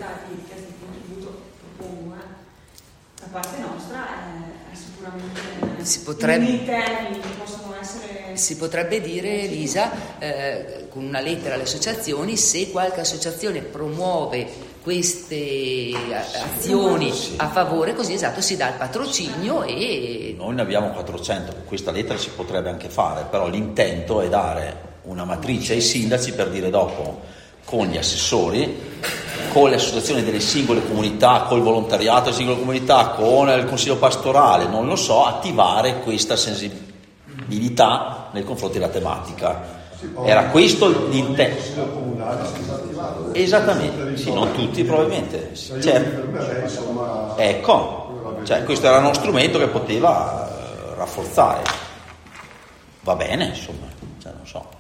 proprietari che questo contributo propongo, da parte nostra è sicuramente in termini che possono essere... Si potrebbe dire, Elisa, con una lettera alle associazioni, se qualche associazione promuove queste azioni a favore, così esatto, si dà il patrocinio. E noi ne abbiamo 400, con questa lettera si potrebbe anche fare, però l'intento è dare una matrice ai sindaci per dire dopo, con gli assessori, con le associazioni delle singole comunità, col volontariato delle singole comunità, con il consiglio pastorale, non lo so, attivare questa sensibilità nei confronti della tematica. Era questo l'intento. Esattamente, sì, non tutti probabilmente. Certo. Ecco, cioè, questo era uno strumento che poteva rafforzare. Va bene, insomma, cioè, non so.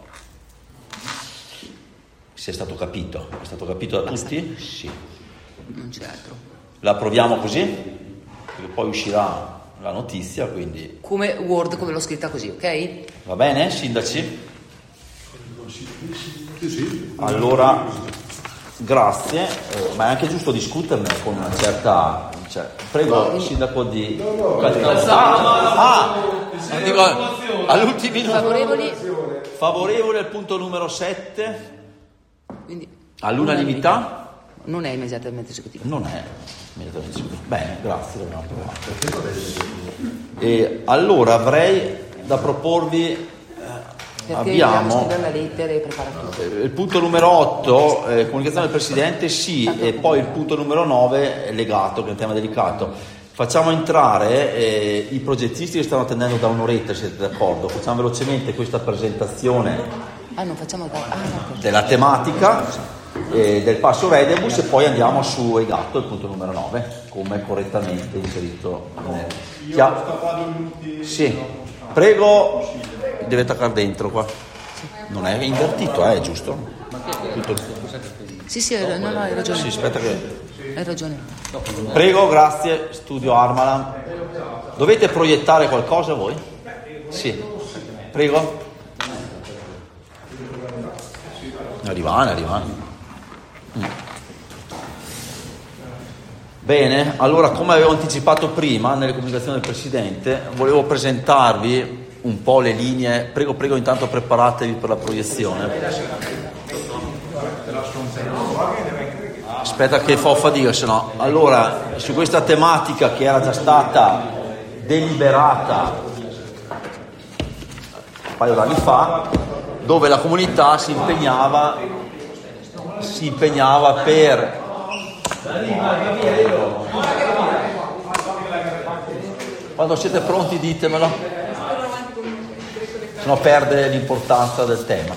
Se è stato capito? È stato capito da tutti? Sì. Non c'è altro. La proviamo così? Perché poi uscirà la notizia, quindi... Come Word, come l'ho scritta così, ok? Va bene, sindaci? Allora, grazie, ma è anche giusto discuterne con una certa... Cioè, prego, sindaco di... Dico, all'ultimo minuto. Favorevole al punto numero 7. Quindi, all'unanimità? Non è immediatamente esecutivo. Non è immediatamente esecutivo. Bene, grazie, l'abbiamo approvato. E allora avrei da proporvi... Perché abbiamo la lettera e preparare tutto. Il punto numero 8, comunicazione del Presidente, sì, e poi il punto numero 9 è legato, che è un tema delicato. Facciamo entrare i progettisti che stanno attendendo da un'oretta, siete d'accordo? Facciamo velocemente questa presentazione della tematica del passo Redebus e poi andiamo su Egatto, il punto numero 9, come correttamente inserito. Sì, prego. Deve attaccare dentro qua. Non è invertito, è giusto? Sì, no, hai ragione. Sì, aspetta che... Hai ragione. Prego, grazie, studio Armalan. Dovete proiettare qualcosa voi? Sì. Prego. Arrivano. Bene, allora come avevo anticipato prima nelle comunicazioni del Presidente, volevo presentarvi un po' le linee. Prego, intanto preparatevi per la proiezione. Aspetta che fa fatica, se no. Allora, su questa tematica che era già stata deliberata un paio d'anni fa, dove la comunità si impegnava per... Quando siete pronti ditemelo, se no perde l'importanza del tema.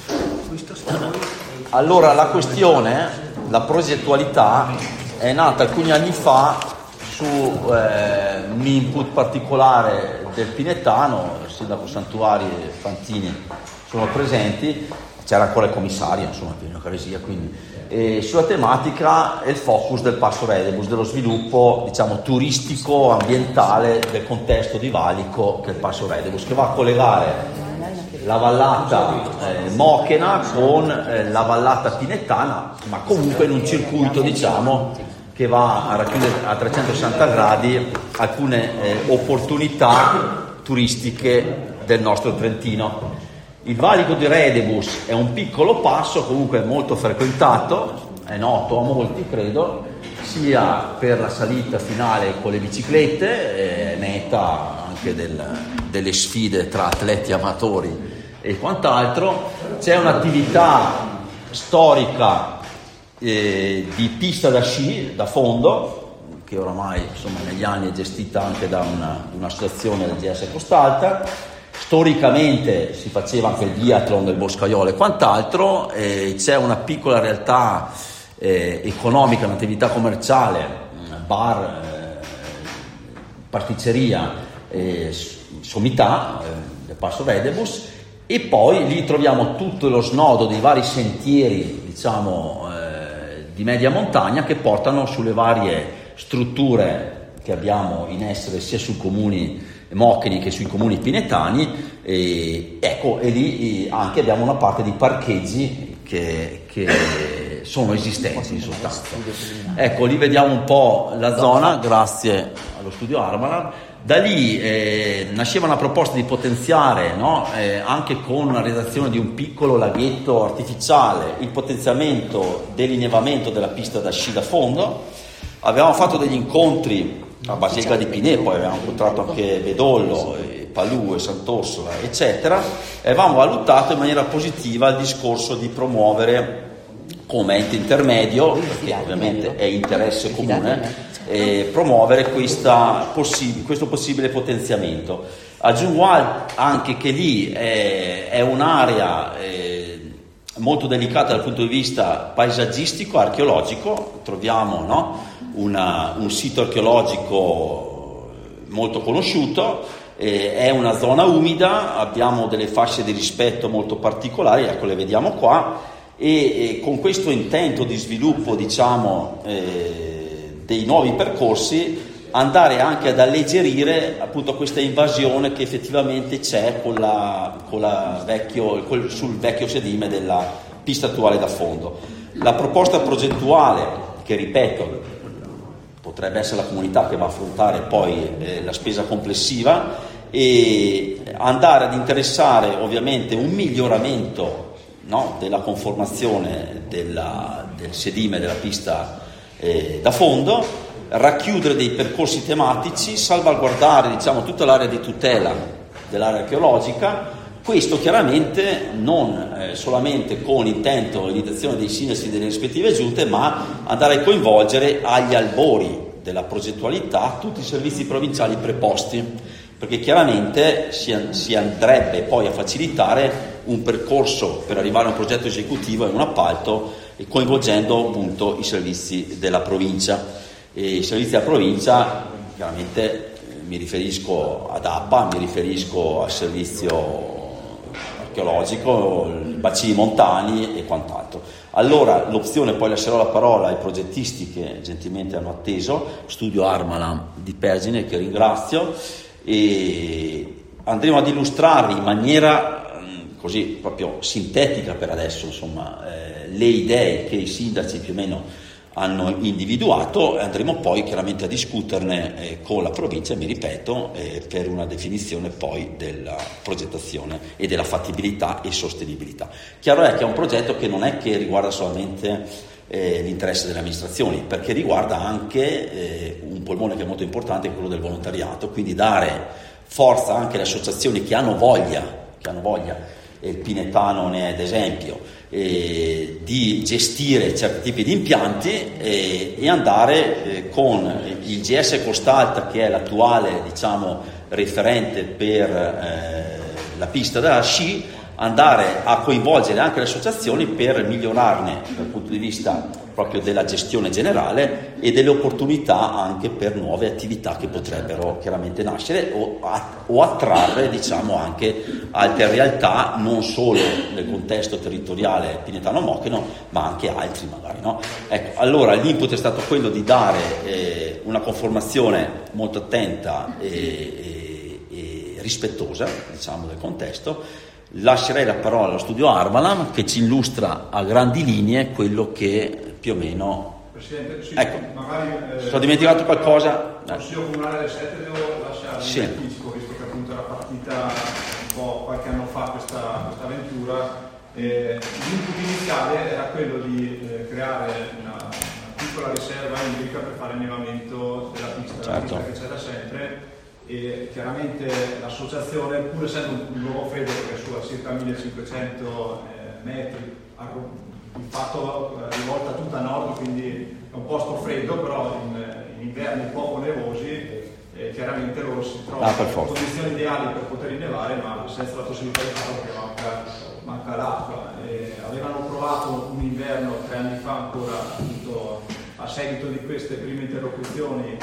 Allora la progettualità è nata alcuni anni fa su un input particolare del Pinettano, il sindaco Santuari e Fantini sono presenti, c'era ancora il commissario, insomma, per una caresia, quindi sulla tematica e il focus del passo Redebus, dello sviluppo, diciamo, turistico, ambientale del contesto di Valico, che è il passo Redebus, che va a collegare la vallata Mochena con la vallata Pinettana, ma comunque in un circuito, diciamo, che va a racchiudere a 360 gradi alcune opportunità turistiche del nostro Trentino. Il valico di Redebus è un piccolo passo, comunque molto frequentato, è noto a molti, credo, sia per la salita finale con le biciclette, meta anche delle sfide tra atleti amatori e quant'altro. C'è un'attività storica di pista da sci da fondo, che oramai, insomma, negli anni è gestita anche da un'associazione del GS Costalta. Storicamente si faceva anche il biathlon del Boscaiolo e quant'altro, c'è una piccola realtà economica, un'attività commerciale, bar, pasticceria, sommità del passo Redebus, e poi lì troviamo tutto lo snodo dei vari sentieri, diciamo, di media montagna che portano sulle varie strutture che abbiamo in essere sia sui comuni Mocheni che sui comuni pinettani, e lì anche abbiamo una parte di parcheggi che sono esistenti in sostanza. Ecco, lì vediamo un po' la zona, grazie allo studio Armalan. Da lì nasceva una proposta di potenziare, no? Anche con una realizzazione di un piccolo laghetto artificiale, il potenziamento dell'innevamento della pista da sci da fondo. Avevamo fatto degli incontri a Basilica di Pinè, poi avevamo incontrato anche Bedollo, Palù e Sant'Orsola, eccetera, e avevamo valutato in maniera positiva il discorso di promuovere come ente intermedio, perché ovviamente è interesse comune, promuovere questo possibile potenziamento. Aggiungo anche che lì è un'area molto delicata dal punto di vista paesaggistico, archeologico. Troviamo, no, un sito archeologico molto conosciuto, è una zona umida, abbiamo delle fasce di rispetto molto particolari, ecco, le vediamo qua, e con questo intento di sviluppo, diciamo, dei nuovi percorsi, andare anche ad alleggerire appunto questa invasione che effettivamente c'è sul vecchio sedime della pista attuale da fondo. La proposta progettuale, che ripeto, potrebbe essere la comunità che va a affrontare poi la spesa complessiva, e andare ad interessare ovviamente un miglioramento, no, della conformazione del sedime della pista da fondo, racchiudere dei percorsi tematici, salvaguardare, diciamo, tutta l'area di tutela dell'area archeologica. Questo chiaramente non solamente con intento e l'intenzione dei sindaci delle rispettive giunte, ma andare a coinvolgere agli albori della progettualità tutti i servizi provinciali preposti, perché chiaramente si andrebbe poi a facilitare un percorso per arrivare a un progetto esecutivo e un appalto, coinvolgendo appunto i servizi della provincia. E i servizi della provincia, chiaramente mi riferisco ad APA, mi riferisco al servizio archeologico, i bacini montani e quant'altro. Allora l'opzione, poi lascerò la parola ai progettisti che gentilmente hanno atteso, studio Armalan di Pergine, che ringrazio, e andremo ad illustrare in maniera così proprio sintetica per adesso, insomma, le idee che i sindaci più o meno hanno individuato, e andremo poi chiaramente a discuterne con la provincia, mi ripeto, per una definizione poi della progettazione e della fattibilità e sostenibilità. Chiaro è che è un progetto che non è che riguarda solamente l'interesse delle amministrazioni, perché riguarda anche un polmone che è molto importante, quello del volontariato, quindi dare forza anche alle associazioni che hanno voglia, il Pinetano ne è ad esempio, di gestire certi tipi di impianti, e andare con il GS Costalta, che è l'attuale, diciamo, referente per la pista da sci, andare a coinvolgere anche le associazioni per migliorarne dal punto di vista proprio della gestione generale e delle opportunità anche per nuove attività che potrebbero chiaramente nascere o attrarre, diciamo, anche altre realtà, non solo nel contesto territoriale pinetano-mocheno, ma anche altri magari, no? Ecco, allora l'input è stato quello di dare una conformazione molto attenta e rispettosa, diciamo, del contesto. Lascerei la parola allo studio Armalan, che ci illustra a grandi linee quello che più o meno... Presidente, sì, ecco, magari... ho dimenticato qualcosa? Il Consiglio Comunale del 7 devo lasciare sì. in anticipo, visto che appunto era partita un po' qualche anno fa questa avventura. L'input iniziale era quello di creare una piccola riserva idrica per fare innevamento della pista, certo, la pista che c'è da sempre. E chiaramente l'associazione, pur essendo un luogo freddo, perché su a circa 1500 metri, di fatto rivolta tutta a nord, quindi è un posto freddo, però in inverni poco nevosi, chiaramente loro si trovano in condizioni ideali per poter innevare, ma senza la possibilità di farlo perché manca l'acqua. Avevano provato un inverno 3 anni fa ancora, appunto, a seguito di queste prime interlocuzioni,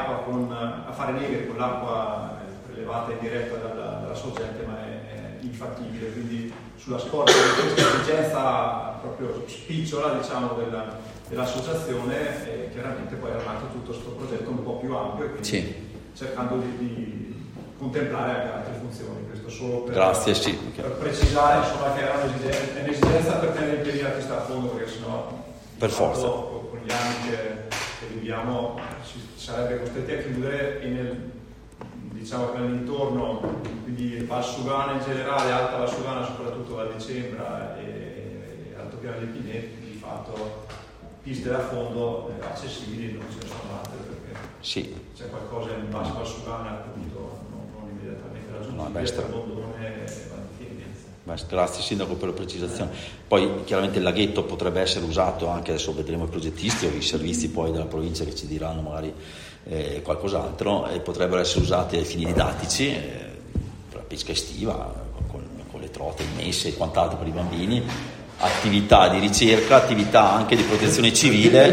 a fare neghe con l'acqua prelevata in diretta dalla sorgente, ma è infattibile. Quindi sulla scorta di questa esigenza proprio spicciola, diciamo, dell'associazione, chiaramente poi era nato tutto questo progetto un po' più ampio, e quindi sì, cercando di contemplare anche altre funzioni. Questo solo per, per precisare, insomma, che era un'esigenza per tenere in piedi la pista a fondo, perché sennò Per forza. Con gli anni che viviamo si sarebbe costretti a chiudere e nell'intorno, quindi Valsugana in generale, Alta Valsugana soprattutto Val di Cembra e Altopiano dei Pineti, di fatto piste da fondo accessibili non ce ne sono altre, perché c'è qualcosa in Bassa Valsugana appunto non immediatamente raggiungibile, Bondone e Val di Firenze. Grazie Sindaco per la precisazione. Poi chiaramente il laghetto potrebbe essere usato anche, adesso vedremo i progettisti o i servizi poi della provincia che ci diranno magari qualcos'altro, e potrebbero essere usati ai fini didattici, per la pesca estiva, con le trote immesse e quant'altro per i bambini, attività di ricerca, attività anche di protezione civile.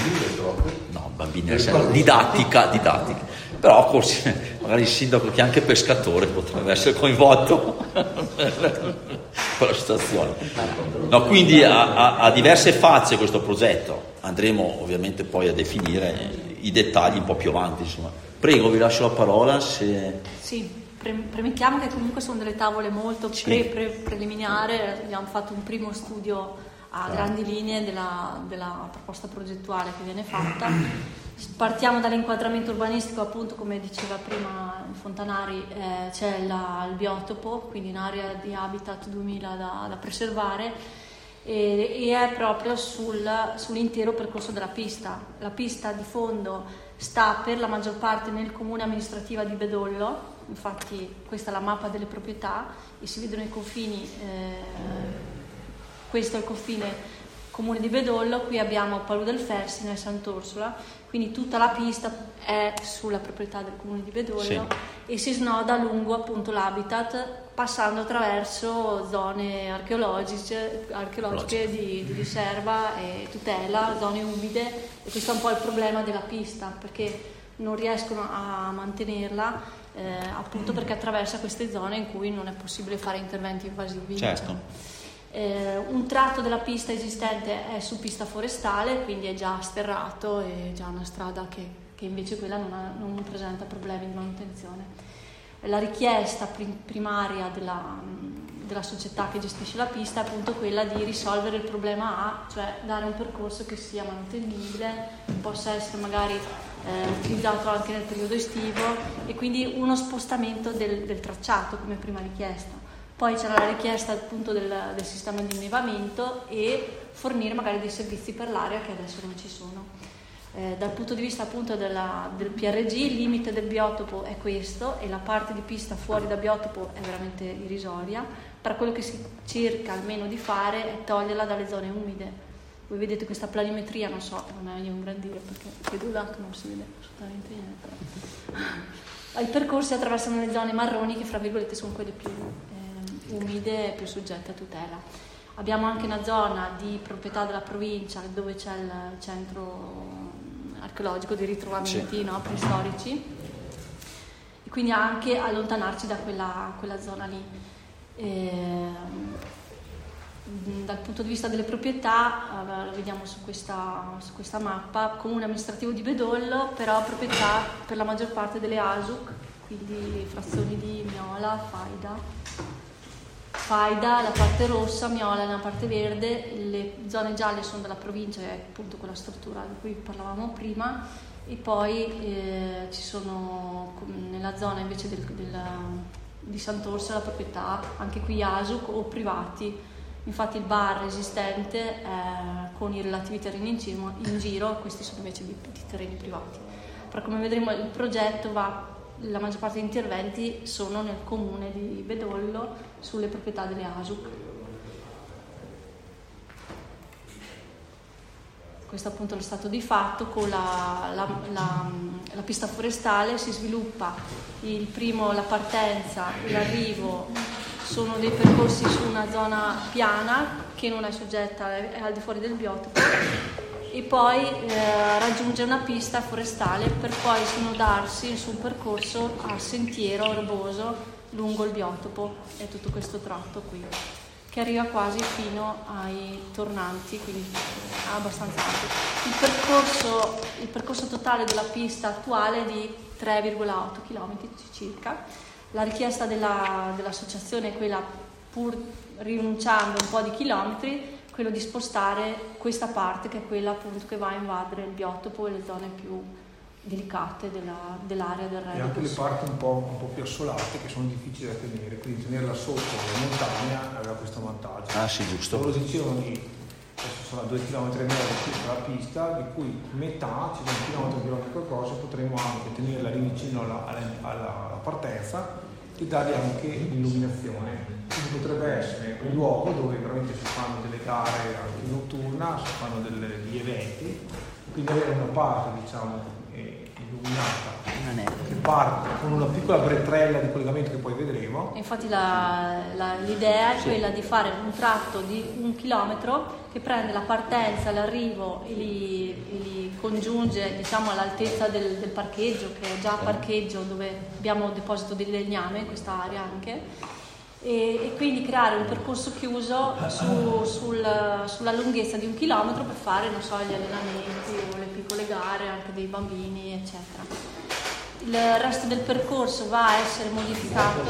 Bambini nel senso didattica. Però magari il sindaco che è anche pescatore potrebbe essere coinvolto con la situazione. Quindi ha diverse facce questo progetto. Andremo ovviamente poi a definire i dettagli un po' più avanti, insomma. Prego, vi lascio la parola. Sì, premettiamo che comunque sono delle tavole molto preliminari. Abbiamo fatto un primo studio a grandi linee della proposta progettuale che viene fatta. Partiamo dall'inquadramento urbanistico, appunto, come diceva prima Fontanari, c'è il biotopo, quindi un'area di Habitat 2000 da preservare, e è proprio sull'intero percorso della pista. La pista di fondo sta per la maggior parte nel comune amministrativa di Bedollo, infatti questa è la mappa delle proprietà e si vedono i confini, questo è il confine comune di Bedollo, qui abbiamo Palu del Fersina e Sant'Orsola, quindi tutta la pista è sulla proprietà del comune di Bedollo e si snoda lungo appunto l'habitat, passando attraverso zone archeologiche di riserva e tutela, zone umide, e questo è un po' il problema della pista, perché non riescono a mantenerla appunto perché attraversa queste zone in cui non è possibile fare interventi invasivi. Certo. Un tratto della pista esistente è su pista forestale, quindi è già sterrato, è già una strada che invece quella non presenta problemi di manutenzione. La richiesta primaria della società che gestisce la pista è appunto quella di risolvere il problema A, cioè dare un percorso che sia mantenibile, possa essere magari utilizzato anche nel periodo estivo, e quindi uno spostamento del tracciato come prima richiesta. Poi c'era la richiesta appunto del sistema di innevamento e fornire magari dei servizi per l'area che adesso non ci sono. Dal punto di vista appunto del PRG, il limite del biotopo è questo, e la parte di pista fuori da biotopo è veramente irrisoria. Per quello che si cerca almeno di fare è toglierla dalle zone umide. Voi vedete questa planimetria, non so, non è un grandire perché vedo là che non si vede assolutamente niente. I percorsi attraversano le zone marroni che fra virgolette sono quelle più umide e più soggette a tutela. Abbiamo anche una zona di proprietà della provincia dove c'è il centro archeologico di ritrovamenti preistorici, e quindi anche allontanarci da quella zona lì. Dal punto di vista delle proprietà, lo vediamo su questa mappa, comune amministrativo di Bedollo, però proprietà per la maggior parte delle ASUC, quindi frazioni di Miola, Faida, la parte rossa, Miola nella parte verde, le zone gialle sono della provincia, è appunto quella struttura di cui parlavamo prima, e poi ci sono nella zona invece di Sant'Orsola la proprietà, anche qui ASUC o privati. Infatti il bar esistente con i relativi terreni in giro, questi sono invece di terreni privati. Però come vedremo il progetto la maggior parte degli interventi sono nel comune di Bedollo, sulle proprietà delle ASUC. Questo appunto è lo stato di fatto. Con la pista forestale si sviluppa la partenza e l'arrivo, sono dei percorsi su una zona piana che non è soggetta, è al di fuori del biotopo, e poi raggiunge una pista forestale per poi snodarsi su un percorso a sentiero erboso lungo il biotopo. È tutto questo tratto qui che arriva quasi fino ai tornanti, quindi è abbastanza ampio. Il percorso totale della pista attuale è di 3,8 km circa. La richiesta dell'associazione è quella, pur rinunciando un po' di chilometri, quello di spostare questa parte, che è quella appunto che va a invadere il biotopo e le zone più delicate dell'area del e anche le parti un po' più assolate che sono difficili da tenere, quindi tenerla sotto la montagna aveva questo vantaggio. Ah sì, giusto. Loro dicevano adesso sono a 2,5 km dalla pista, di cui metà, circa 1 km qualcosa, potremo anche tenerla lì vicino alla partenza e dargli anche l'illuminazione. Quindi potrebbe essere un luogo dove veramente si fanno delle gare anche notturna, si fanno degli eventi, quindi avere una parte diciamo illuminata che parte con una piccola bretrella di collegamento che poi vedremo. Infatti l'idea è quella di fare un tratto di 1 chilometro che prende la partenza, l'arrivo e li congiunge diciamo all'altezza del parcheggio, che è già parcheggio dove abbiamo deposito di legname in questa area anche, e quindi creare un percorso chiuso sulla lunghezza di 1 chilometro per fare, non so, gli allenamenti o le piccole gare anche dei bambini, eccetera. Il resto del percorso va a essere modificato.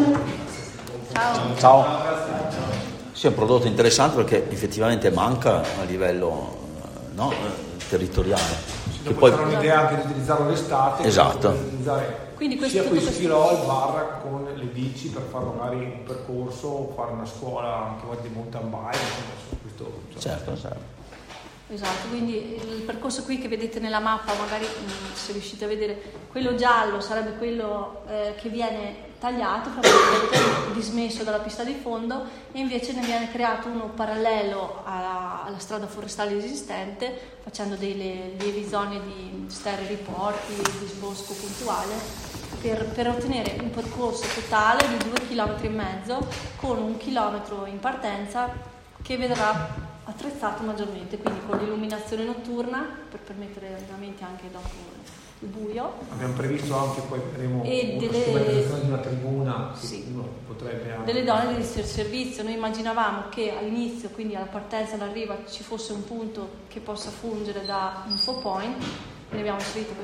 Ciao. Sì, è un prodotto interessante perché effettivamente manca a livello territoriale. Che poi c'era un'idea anche di utilizzarlo l'estate. Esatto. Quindi sia con i stirol barra con le bici per fare magari un percorso o fare una scuola anche di mountain bike, questo, certo. Esatto, quindi il percorso qui che vedete nella mappa, magari se riuscite a vedere, quello giallo sarebbe quello che viene tagliato, dismesso dalla pista di fondo, e invece ne viene creato uno parallelo alla strada forestale esistente, facendo dei lievi zone di sterili riporti, di sbosco puntuale, per ottenere un percorso totale di 2,5 km con 1 chilometro in partenza che vedrà attrezzato maggiormente, quindi con l'illuminazione notturna per permettere ovviamente anche dopo il buio. Abbiamo previsto anche, poi vedremo di una tribuna che uno potrebbe anche... delle zone di servizio. Noi immaginavamo che all'inizio, quindi alla partenza, all'arrivo, ci fosse un punto che possa fungere da info point, quindi abbiamo inserito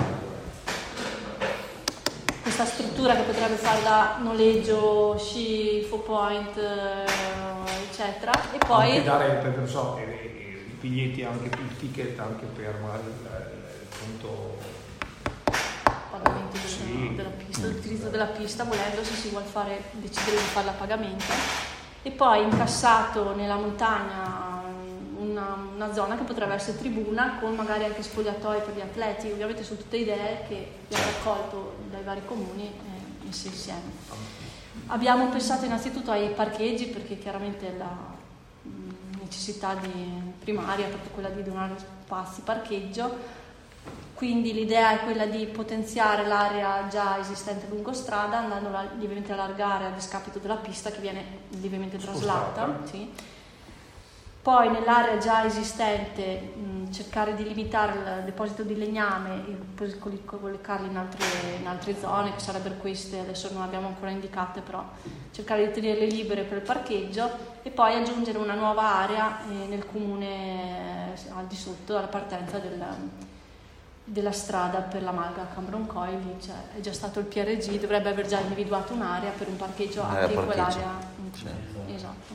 questa struttura che potrebbe fare da noleggio, sci, info point, eccetera, e poi anche dare, non so, i biglietti, anche il ticket anche per magari il punto pagamento della pista, l'utilizzo della pista, volendo, se si vuole decidere di farla a pagamento, e poi incassato nella montagna una zona che potrebbe essere tribuna con magari anche spogliatoi per gli atleti. Ovviamente sono tutte idee che abbiamo raccolto dai vari comuni e messe insieme. Abbiamo pensato innanzitutto ai parcheggi, perché chiaramente la necessità primaria è proprio quella di donare spazi parcheggio, quindi l'idea è quella di potenziare l'area già esistente lungo strada, andandola lievemente allargare a discapito della pista che viene lievemente traslata. Sì. Poi nell'area già esistente cercare di limitare il deposito di legname e poi collocarli in altre zone, che sarebbero queste, adesso non abbiamo ancora indicate, però cercare di tenerle libere per il parcheggio, e poi aggiungere una nuova area nel comune al di sotto alla partenza della strada per la Malga Cambroncoil. È già stato il PRG, dovrebbe aver già individuato un'area per un parcheggio anche in quell'area. Sì. Esatto.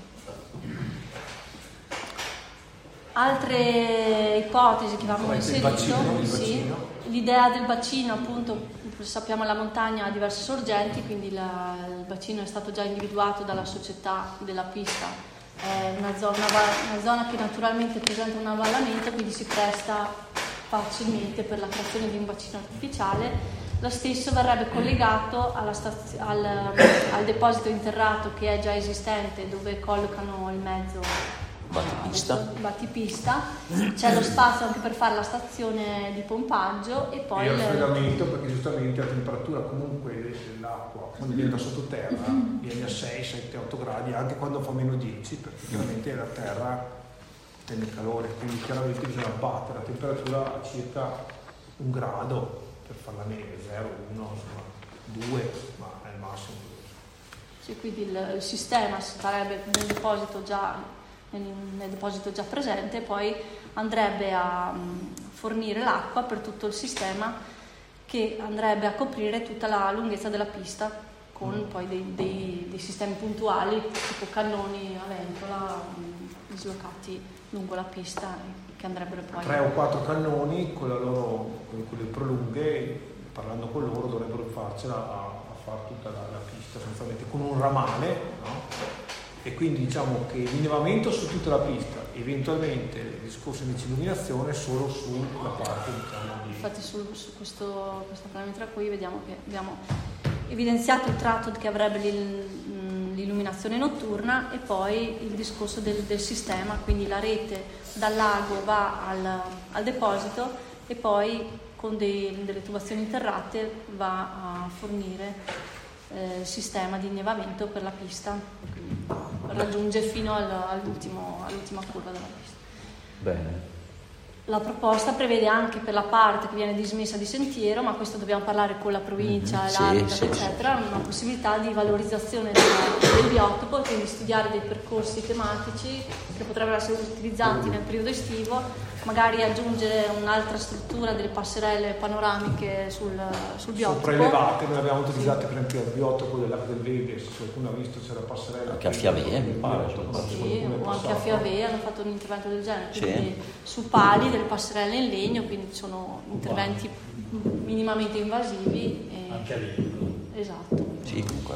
Altre ipotesi che avevamo inserito, l'idea del bacino, appunto, sappiamo la montagna ha diverse sorgenti, quindi il bacino è stato già individuato dalla società della pista, è una zona che naturalmente presenta un avvallamento, quindi si presta facilmente per la creazione di un bacino artificiale. Lo stesso verrebbe collegato al deposito interrato che è già esistente, dove collocano il mezzo battipista. C'è lo spazio anche per fare la stazione di pompaggio e poi il raffreddamento, perché giustamente la temperatura comunque dell'acqua quando viene da sottoterra viene a 6, 7, 8 gradi anche quando fa meno 10, perché chiaramente la terra tende il calore, quindi chiaramente bisogna abbattere la temperatura a circa 1 grado per farla neve, 0, 1, 2, ma è il massimo. Sì, quindi il sistema sarebbe nel deposito già presente, poi andrebbe a fornire l'acqua per tutto il sistema, che andrebbe a coprire tutta la lunghezza della pista, con poi dei sistemi puntuali tipo cannoni a ventola, dislocati lungo la pista, che andrebbero poi 3 o 4 cannoni con le prolunghe, parlando con loro dovrebbero farcela a fare tutta la pista sostanzialmente con un ramale, no? E quindi diciamo che l'innevamento su tutta la pista, eventualmente il discorso di illuminazione solo sulla parte, diciamo, di... Infatti su questa parametra qui vediamo che abbiamo evidenziato il tratto che avrebbe l'illuminazione notturna e poi il discorso del sistema, quindi la rete dal lago va al deposito e poi con delle tubazioni interrate va a fornire sistema di innevamento per la pista, raggiunge fino all'ultima curva della pista. Bene. La proposta prevede anche per la parte che viene dismessa di sentiero, ma questo dobbiamo parlare con la provincia, l'Habitat, eccetera, una possibilità di valorizzazione del biotopo, quindi studiare dei percorsi tematici che potrebbero essere utilizzati nel periodo estivo, magari aggiungere un'altra struttura, delle passerelle panoramiche sul biotopo. Sopraelevate, noi abbiamo utilizzato per esempio il biotopo dell'Acqua del Vede, se qualcuno ha visto c'è la passerella. Anche a Fiavè, mi pare. Sì, o anche a Fiavè hanno fatto un intervento del genere, quindi su pali delle passerelle in legno, quindi sono interventi minimamente invasivi. Anche a legno. Esatto. Sì, comunque.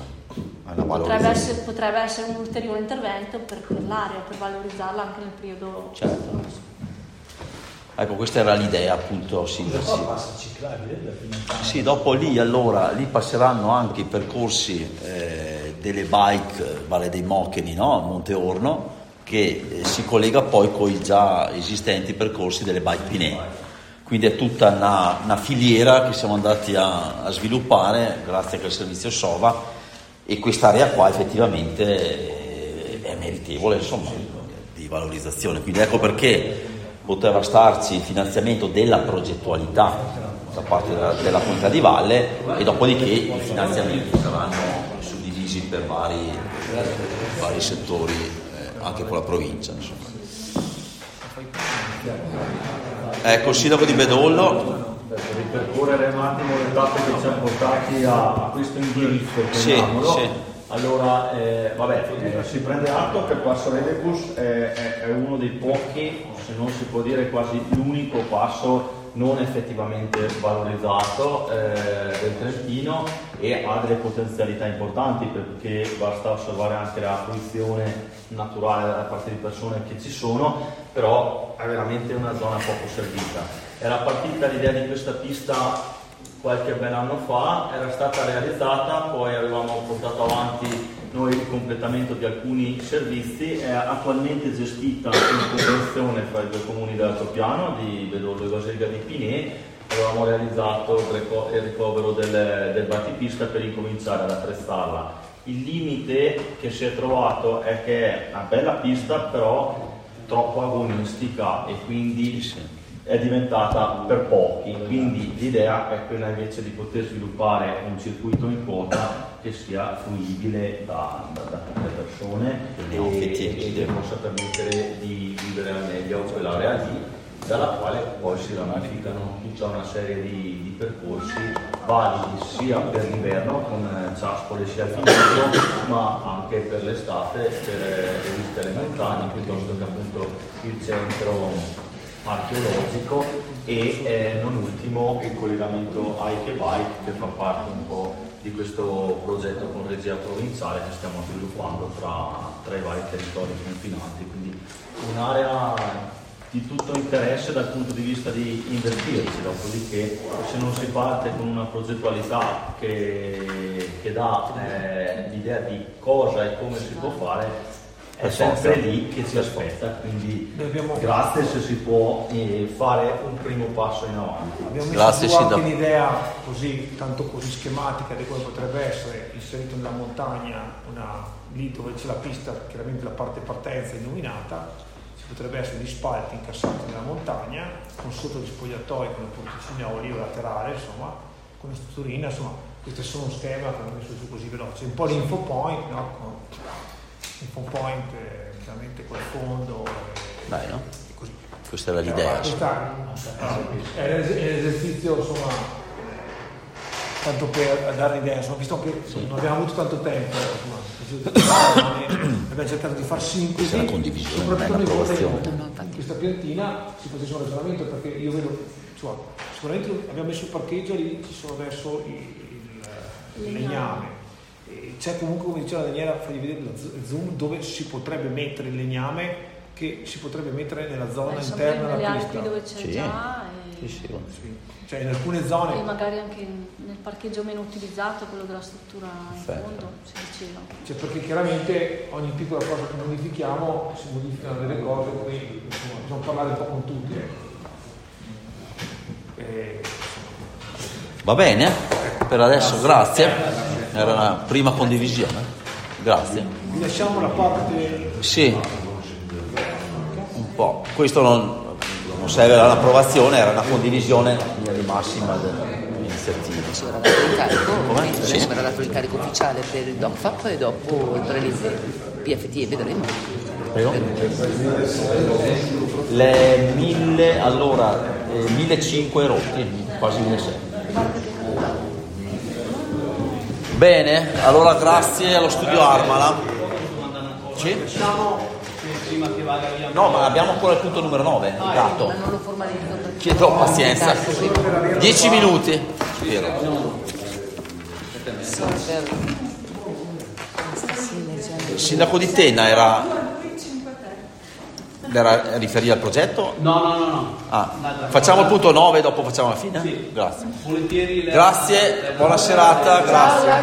Potrebbe essere un ulteriore intervento per l'area, per valorizzarla anche nel periodo. Certo. Ecco, questa era l'idea, appunto, sindaci. Passa ciclabile? Sì, dopo lì passeranno anche i percorsi delle bike, Valle dei Mocheni, no? Monte Orno, che si collega poi con i già esistenti percorsi delle bike Pinè. Quindi è tutta una filiera che siamo andati a sviluppare grazie anche al servizio SOVA, e quest'area qua effettivamente è meritevole, insomma, di valorizzazione. Quindi ecco perché poteva starci il finanziamento della progettualità da parte della Comunità di Valle, e dopodiché i finanziamenti saranno suddivisi per vari settori, anche con la provincia, insomma. Ecco, il sindaco di Bedollo. Per ripercorrere un attimo le tappe che ci hanno portati a questo indirizzo, chiamiamolo. Sì. Allora, si prende atto che il passo Redebus è uno dei pochi, se non si può dire quasi l'unico passo non effettivamente valorizzato del Trentino, e ha delle potenzialità importanti, perché basta osservare anche la fruizione naturale da parte di persone che ci sono, però è veramente una zona poco servita. Era partita l'idea di questa pista qualche bel anno fa, era stata realizzata, poi avevamo portato avanti noi il completamento di alcuni servizi, è attualmente gestita in convenzione fra i due comuni dell'altopiano di Bedollo e Baselga di Pinè. Avevamo realizzato il ricovero del battipista per incominciare ad attrezzarla. Il limite che si è trovato è che è una bella pista, però troppo agonistica, e quindi è diventata per pochi, quindi l'idea è quella invece di poter sviluppare un circuito in quota che sia fruibile da tutte le persone e che possa permettere di vivere al meglio quell'area lì, dalla quale poi si ramificano tutta una serie di percorsi validi sia per l'inverno con ciaspole sia al finito, ma anche per l'estate, per le visite alle montagne, piuttosto che appunto il centro archeologico, e non ultimo il collegamento Hike e Bike, che fa parte un po' di questo progetto con regia provinciale che stiamo sviluppando tra i vari territori confinanti, quindi un'area di tutto interesse dal punto di vista di investirci. Dopodiché, se non si parte con una progettualità che dà l'idea di cosa e come si può fare, è sempre lì che ci aspetta, quindi grazie se si può fare un primo passo in avanti. Abbiamo messo anche un'idea così schematica di come potrebbe essere inserito nella montagna, lì dove c'è la pista, chiaramente la parte partenza illuminata, ci potrebbe essere gli spalti incassati nella montagna, con sotto gli spogliatoi con le porticine a olivo laterale, insomma, con una strutturina, insomma, questo è solo un schema che ho messo giù così veloce, un po' l'info point, no? Info point, chiaramente col fondo. Dai, no? E così. Questa era l'idea. È l'esercizio, insomma, tanto per dare un'idea, insomma, visto che non abbiamo avuto tanto tempo, abbiamo cercato di far sintesi, soprattutto nei voti in questa piantina si facesse un ragionamento, perché io vedo, insomma, sicuramente abbiamo messo il parcheggio, lì ci sono adesso il legname. C'è comunque, come diceva Daniela, fagli vedere il zoom dove si potrebbe mettere il legname, che si potrebbe mettere nella zona interna della pista. Dove c'è già sì. Cioè in alcune zone. E magari anche nel parcheggio meno utilizzato, quello della struttura in fondo, si diceva. Cioè, perché chiaramente ogni piccola cosa che modifichiamo si modificano delle cose, quindi insomma, bisogna parlare un po' con tutti. Va bene? Per adesso grazie. Era una prima condivisione. Grazie. Vi lasciamo la parte. Sì. Un po'. Questo non serve all'approvazione, era una condivisione di massima dell'iniziativa. Ci verrà dato l'incarico, adesso verrà dato l'incarico ufficiale per il DOCFAP e dopo per il PFT, vedremo. Prego. Le 1.500 rotti, quasi 1.600. Bene, allora grazie allo studio Armala. Sì? No, ma abbiamo ancora il punto numero 9, dato. Ma non lo formalizzo. Chiedo pazienza. 10 minuti. Spero. Il sindaco di Tenna era riferire al progetto? No. Facciamo il punto 9, dopo facciamo la fine? Sì. Grazie. Volentieri. Grazie, buona serata, grazie.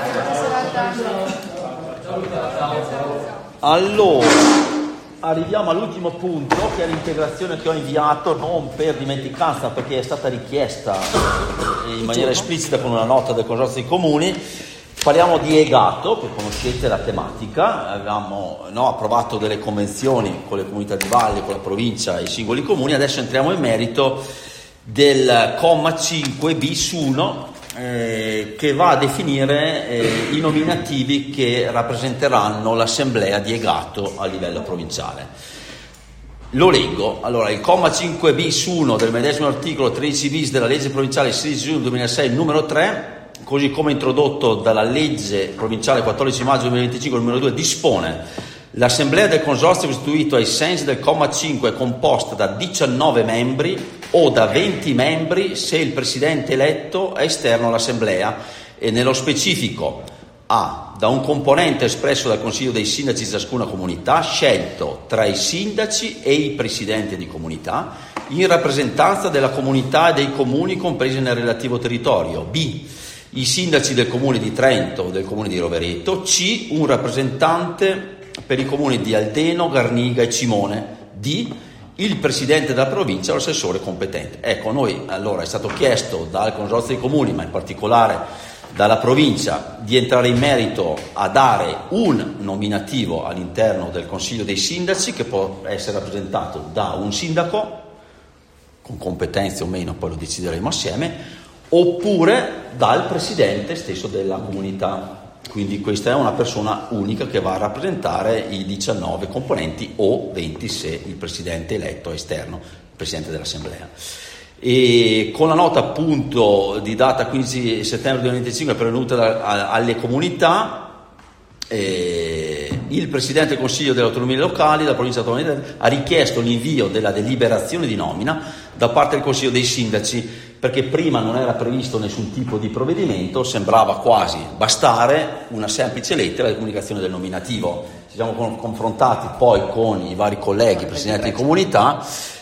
Allora, arriviamo all'ultimo punto, che è l'integrazione che ho inviato, non per dimenticanza, perché è stata richiesta in maniera esplicita con una nota del Consorzio dei Comuni. Parliamo di EGATO, che conoscete la tematica, abbiamo approvato delle convenzioni con le comunità di valle, con la provincia e i singoli comuni. Adesso entriamo in merito del comma 5 bis 1 che va a definire i nominativi che rappresenteranno l'assemblea di EGATO a livello provinciale. Lo leggo. Allora, il comma 5 bis 1 del medesimo articolo 13 bis della legge provinciale 16 giugno 2006 numero 3, così come introdotto dalla legge provinciale 14 maggio 2025 numero 2, dispone: l'assemblea del consorzio costituito ai sensi del comma 5 è composta da 19 membri o da 20 membri se il presidente eletto è esterno all'assemblea, e nello specifico da un componente espresso dal consiglio dei sindaci di ciascuna comunità, scelto tra i sindaci e i presidenti di comunità in rappresentanza della comunità e dei comuni compresi nel relativo territorio. B, i sindaci del comune di Trento o del comune di Rovereto. C, un rappresentante per i comuni di Aldeno, Garniga e Cimone. D, il presidente della provincia o l'assessore competente. Ecco, noi allora è stato chiesto dal Consorzio dei Comuni, ma in particolare dalla provincia, di entrare in merito a dare un nominativo all'interno del Consiglio dei Sindaci, che può essere rappresentato da un sindaco, con competenze o meno, poi lo decideremo assieme, oppure dal presidente stesso della comunità. Quindi questa è una persona unica che va a rappresentare i 19 componenti o 20 se il presidente eletto è esterno, il presidente dell'assemblea. E con la nota appunto di data 15 settembre 2025 pervenuta alle comunità, il presidente del Consiglio delle Autonomie Locali della provincia autonoma ha richiesto l'invio della deliberazione di nomina da parte del Consiglio dei Sindaci, perché prima non era previsto nessun tipo di provvedimento, sembrava quasi bastare una semplice lettera di comunicazione del nominativo. Ci siamo confrontati poi con i vari colleghi presidenti di comunità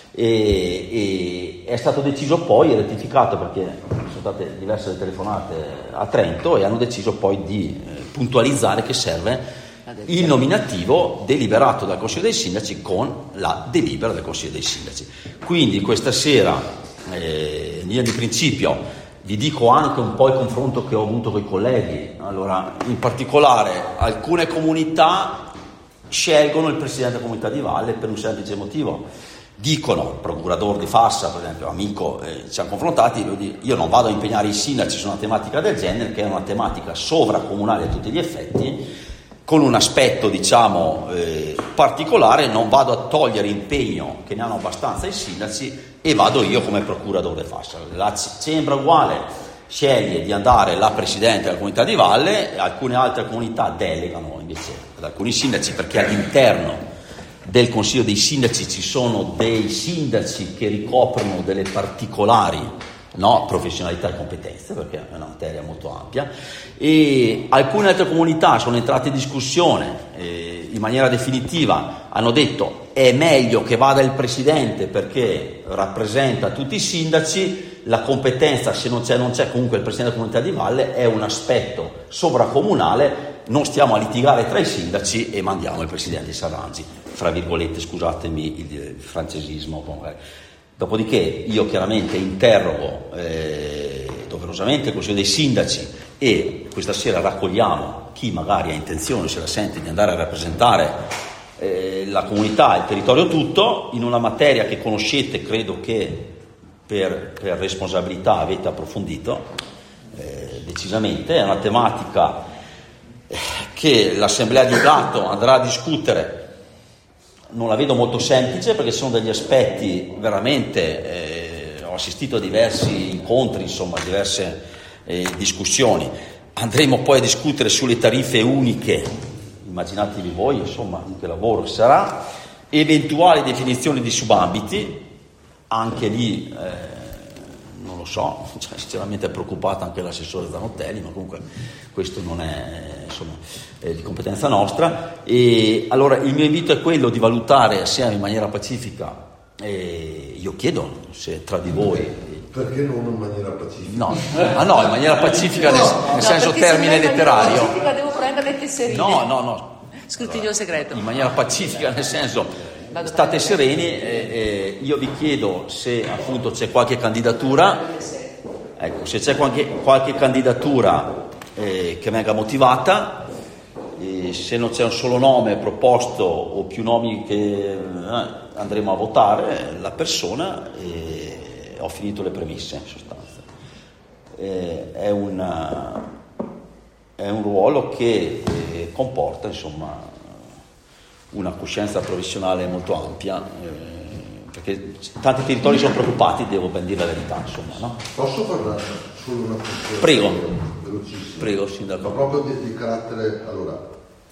e è stato deciso poi, e rettificato, perché sono state diverse le telefonate a Trento, e hanno deciso poi di puntualizzare che serve il nominativo deliberato dal Consiglio dei Sindaci con la delibera del Consiglio dei Sindaci. Quindi questa sera, in linea di principio, vi dico anche un po' il confronto che ho avuto con i colleghi. Allora, in particolare, alcune comunità scelgono il presidente della comunità di valle per un semplice motivo. Dicono, il procuratore di Fassa, per esempio, amico, ci siamo confrontati, io non vado a impegnare i sindaci su una tematica del genere, che è una tematica sovracomunale a tutti gli effetti, con un aspetto diciamo particolare. Non vado a togliere impegno, che ne hanno abbastanza i sindaci, e vado io come procuratore Fassa. La sembra uguale sceglie di andare la presidente della comunità di valle, e alcune altre comunità delegano invece ad alcuni sindaci, perché all'interno del Consiglio dei Sindaci ci sono dei sindaci che ricoprono delle particolari professionalità e competenze, perché è una materia molto ampia, e alcune altre comunità sono entrate in discussione in maniera definitiva, hanno detto è meglio che vada il presidente perché rappresenta tutti i sindaci, la competenza se non c'è comunque il presidente della comunità di valle, è un aspetto sovracomunale, non stiamo a litigare tra i sindaci e mandiamo il presidente Sarrangi, fra virgolette, scusatemi il francesismo. Dopodiché io chiaramente interrogo doverosamente il Consiglio dei Sindaci, e questa sera raccogliamo chi magari ha intenzione, se la sente, di andare a rappresentare la comunità, il territorio tutto, in una materia che conoscete, credo che per responsabilità avete approfondito decisamente. È una tematica che l'Assemblea di Ugato andrà a discutere. Non la vedo molto semplice, perché sono degli aspetti veramente, ho assistito a diversi incontri, insomma, diverse discussioni. Andremo poi a discutere sulle tariffe uniche, immaginatevi voi, insomma, di che lavoro sarà, eventuali definizioni di subambiti, anche lì non lo so, sinceramente è preoccupata anche l'assessore Zanotelli, ma comunque questo non è di competenza nostra. E allora il mio invito è quello di valutare assieme in maniera pacifica, e io chiedo se tra di voi. Perché non in maniera pacifica? No, in maniera pacifica nel senso termine letterario. Pacifica devo prendere le tesserine. No. Scrutinio segreto. In maniera pacifica, nel senso, state sereni, io vi chiedo se appunto c'è qualche candidatura, ecco, se c'è qualche candidatura che venga motivata, se non c'è un solo nome proposto o più nomi che andremo a votare la persona, e ho finito le premesse in sostanza. È un ruolo che comporta, insomma, una coscienza professionale molto ampia, perché tanti territori sono preoccupati, devo ben dire la verità, insomma, no? Posso parlare solo una questione? Prego. Velocissima. Prego, sindaco. Ma proprio di carattere, allora,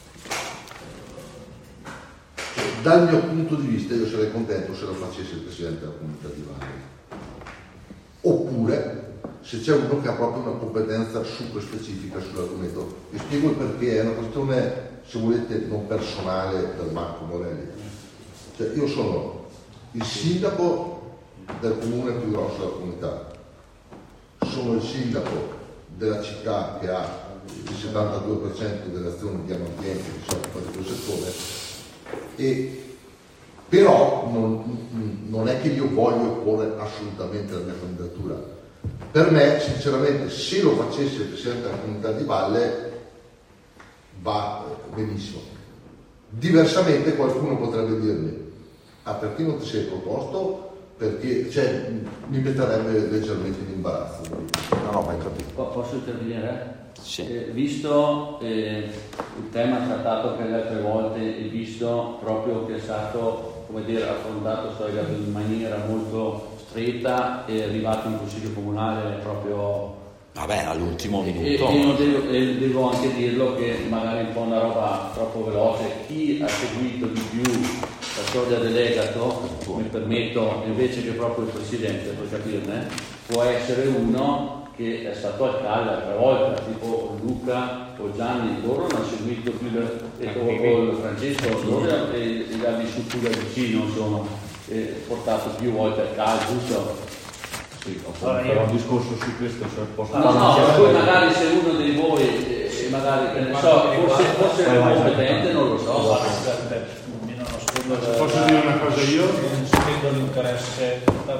dal mio punto di vista io sarei contento se lo facesse il presidente della comunità di valle, oppure se c'è uno che ha proprio una competenza super specifica sull'argomento. Vi spiego il perché, è una questione, se volete, non personale per Marco Morelli. Cioè, io sono il sindaco del comune più grosso della comunità, sono il sindaco della città che ha il 72% delle azioni di ambiente che si occupa di quel settore, e però non è che io voglio opporre assolutamente la mia candidatura. Per me, sinceramente, se lo facesse il presidente della comunità di valle va benissimo. Diversamente qualcuno potrebbe dirmi: perché non ti sei proposto? Perché, cioè, mi metterebbe leggermente in imbarazzo. No, mai capito. Posso intervenire? Sì. Visto il tema trattato anche le altre volte, e visto proprio che è stato, come dire, affrontato in maniera molto stretta, è arrivato in consiglio comunale proprio all'ultimo minuto. E devo anche dirlo che magari un po' una roba troppo veloce. Chi ha seguito di più la storia delegato, mi permetto, invece che proprio il presidente, per capirne, può essere uno che è stato alcalde altre volte, tipo Luca o Gianni, loro non hanno seguito più il Francesco, loro e l'ha vissuto da vicino, sono portato più volte al calcio, giusto? Sì, farò un discorso su questo, se posso. Poi magari se uno di voi magari, ne so, forse è competente, non lo so. Posso dire una cosa io? Non spiego l'interesse.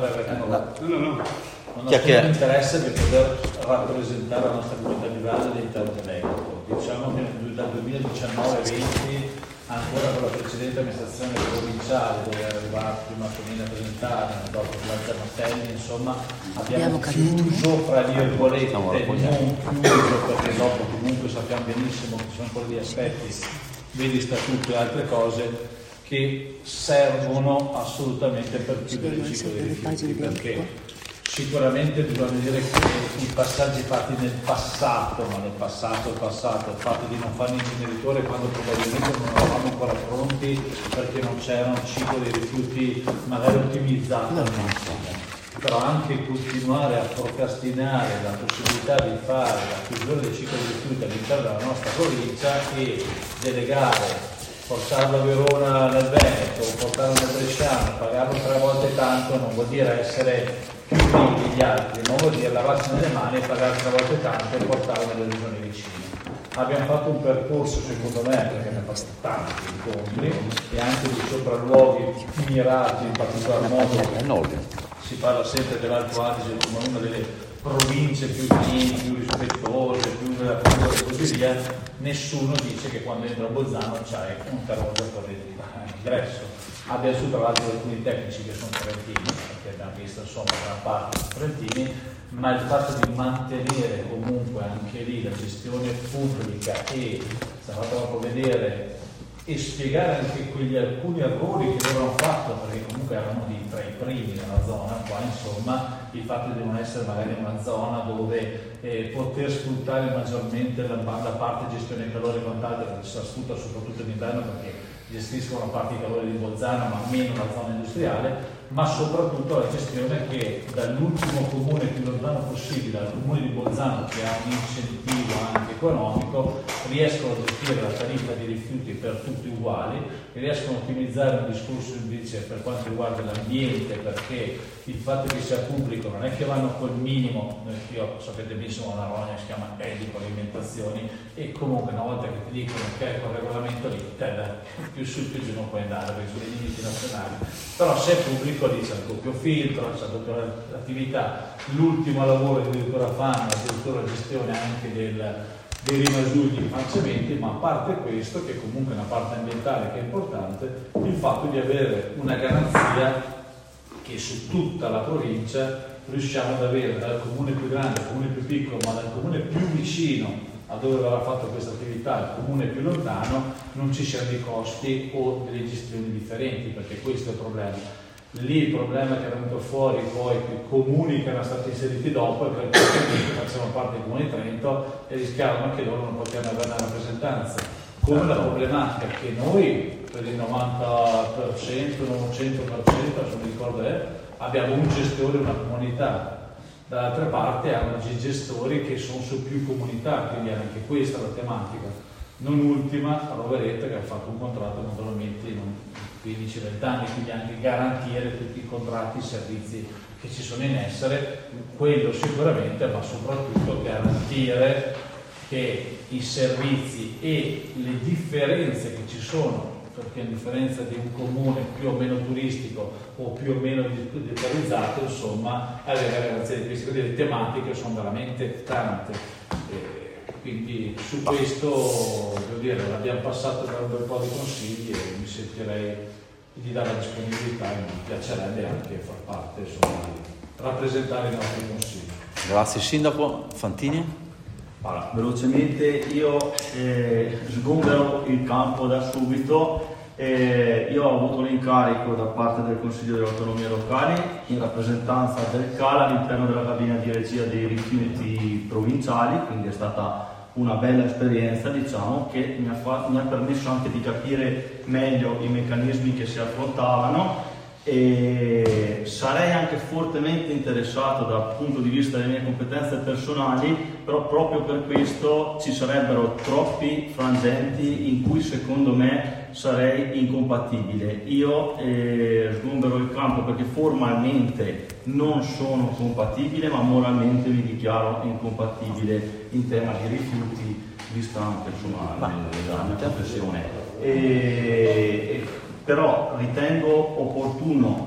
Non ho l'interesse di poter rappresentare la nostra comunità di valle all'interno dell'Eco. Diciamo che dal 2019-20 ancora con la precedente amministrazione provinciale, dove arrivava prima Tonina a presentare, dopo la Martelli, insomma abbiamo chiuso, fra virgolette, non chiuso, perché dopo comunque sappiamo benissimo che ci sono ancora degli aspetti, vedi statuto e altre cose, che servono assolutamente per chiudere il ciclo dei rifiuti, perché Sicuramente bisogna dire che i passaggi fatti nel passato, ma nel passato, il fatto di non fare l'inceneritore quando probabilmente non eravamo ancora pronti perché non c'era un ciclo dei rifiuti magari ottimizzato al massimo. Però anche continuare a procrastinare la possibilità di fare la chiusura del ciclo dei rifiuti all'interno della nostra provincia e delegare, portarlo a Verona nel Veneto o portarlo nel Bresciano, pagarlo 3 volte tanto non vuol dire essere più ricchi degli altri, ma vuol dire lavarsi nelle mani e pagare 3 volte tanto e portarlo nelle regioni vicine. Abbiamo fatto un percorso, secondo me, perché abbiamo fatto tanti incontri e anche di sopralluoghi mirati, in particolar modo si parla sempre dell'Alto Adige come una delle province più fini, più rispettose, più della cultura e così via. Nessuno dice che quando entra a Bolzano c'hai un terrore per l'ingresso. Abbiamo su tra l'altro alcuni tecnici che sono trentini, perché abbiamo visto insomma gran parte sono trentini, ma il fatto di mantenere comunque anche lì la gestione pubblica e si è fatto proprio vedere e spiegare anche quegli alcuni errori che loro hanno fatto, perché comunque erano tra i primi nella zona qua, insomma, il fatto di non essere magari in una zona dove poter sfruttare maggiormente la parte gestione calore e quant'altro, che si sfrutta soprattutto in inverno perché gestiscono parte di calore di Bolzano ma meno la zona industriale, ma soprattutto la gestione che dall'ultimo comune più lontano possibile al comune di Bolzano, che ha un incentivo anche economico, riescono a gestire la tariffa di rifiuti per tutti uguali e riescono a ottimizzare un discorso invece per quanto riguarda l'ambiente, perché il fatto che sia pubblico non è che vanno col minimo, io sapete benissimo una Rogna si chiama Edico Alimentazioni e comunque una volta che ti dicono che quel regolamento lì più su più giù non puoi andare perché sono dei limiti nazionali, però se è pubblico lì c'è il doppio filtro, c'è la doppia attività, l'ultimo lavoro che addirittura fanno, addirittura la gestione anche dei rimasugli di falciamenti, ma a parte questo, che comunque è una parte ambientale che è importante, il fatto di avere una garanzia che su tutta la provincia riusciamo ad avere dal comune più grande al comune più piccolo, ma dal comune più vicino a dove verrà fatta questa attività, al comune più lontano, non ci siano dei costi o delle gestioni differenti, perché questo è il problema. Lì il problema che è venuto fuori poi che i comuni che erano stati inseriti dopo è che facevano parte del comune di Trento e rischiavano che loro non potevano avere una rappresentanza. Come la problematica che noi per il 90%, non 100%, se non ricordo abbiamo un gestore, una comunità. Dall'altra parte hanno gestori che sono su più comunità, quindi anche questa è la tematica. Non ultima Roveretta che ha fatto un contratto naturalmente in 15-20 anni, quindi anche garantire tutti i contratti, i servizi che ci sono in essere, quello sicuramente, ma soprattutto garantire che i servizi e le differenze che ci sono, perché a differenza di un comune più o meno turistico o più o meno digitalizzato, insomma, avere garanzie di queste le tematiche sono veramente tante. Quindi su questo, devo dire, l'abbiamo passato per un bel po' di consigli e mi sentirei di dare la disponibilità e mi piacerebbe anche far parte, insomma, di rappresentare i nostri consigli. Grazie Sindaco. Fantini? Allora, velocemente io sgombero il campo da subito. Io ho avuto l'incarico da parte del Consiglio delle Autonomie Locali in rappresentanza del CAL all'interno della cabina di regia dei rifiuti provinciali, quindi è stata una bella esperienza, diciamo, che mi ha permesso anche di capire meglio i meccanismi che si affrontavano e sarei anche fortemente interessato dal punto di vista delle mie competenze personali, però proprio per questo ci sarebbero troppi frangenti in cui secondo me sarei incompatibile. Io sgombero il campo perché formalmente non sono compatibile, ma moralmente mi dichiaro incompatibile in tema di rifiuti, vista anche insomma la mia professione. Però ritengo opportuno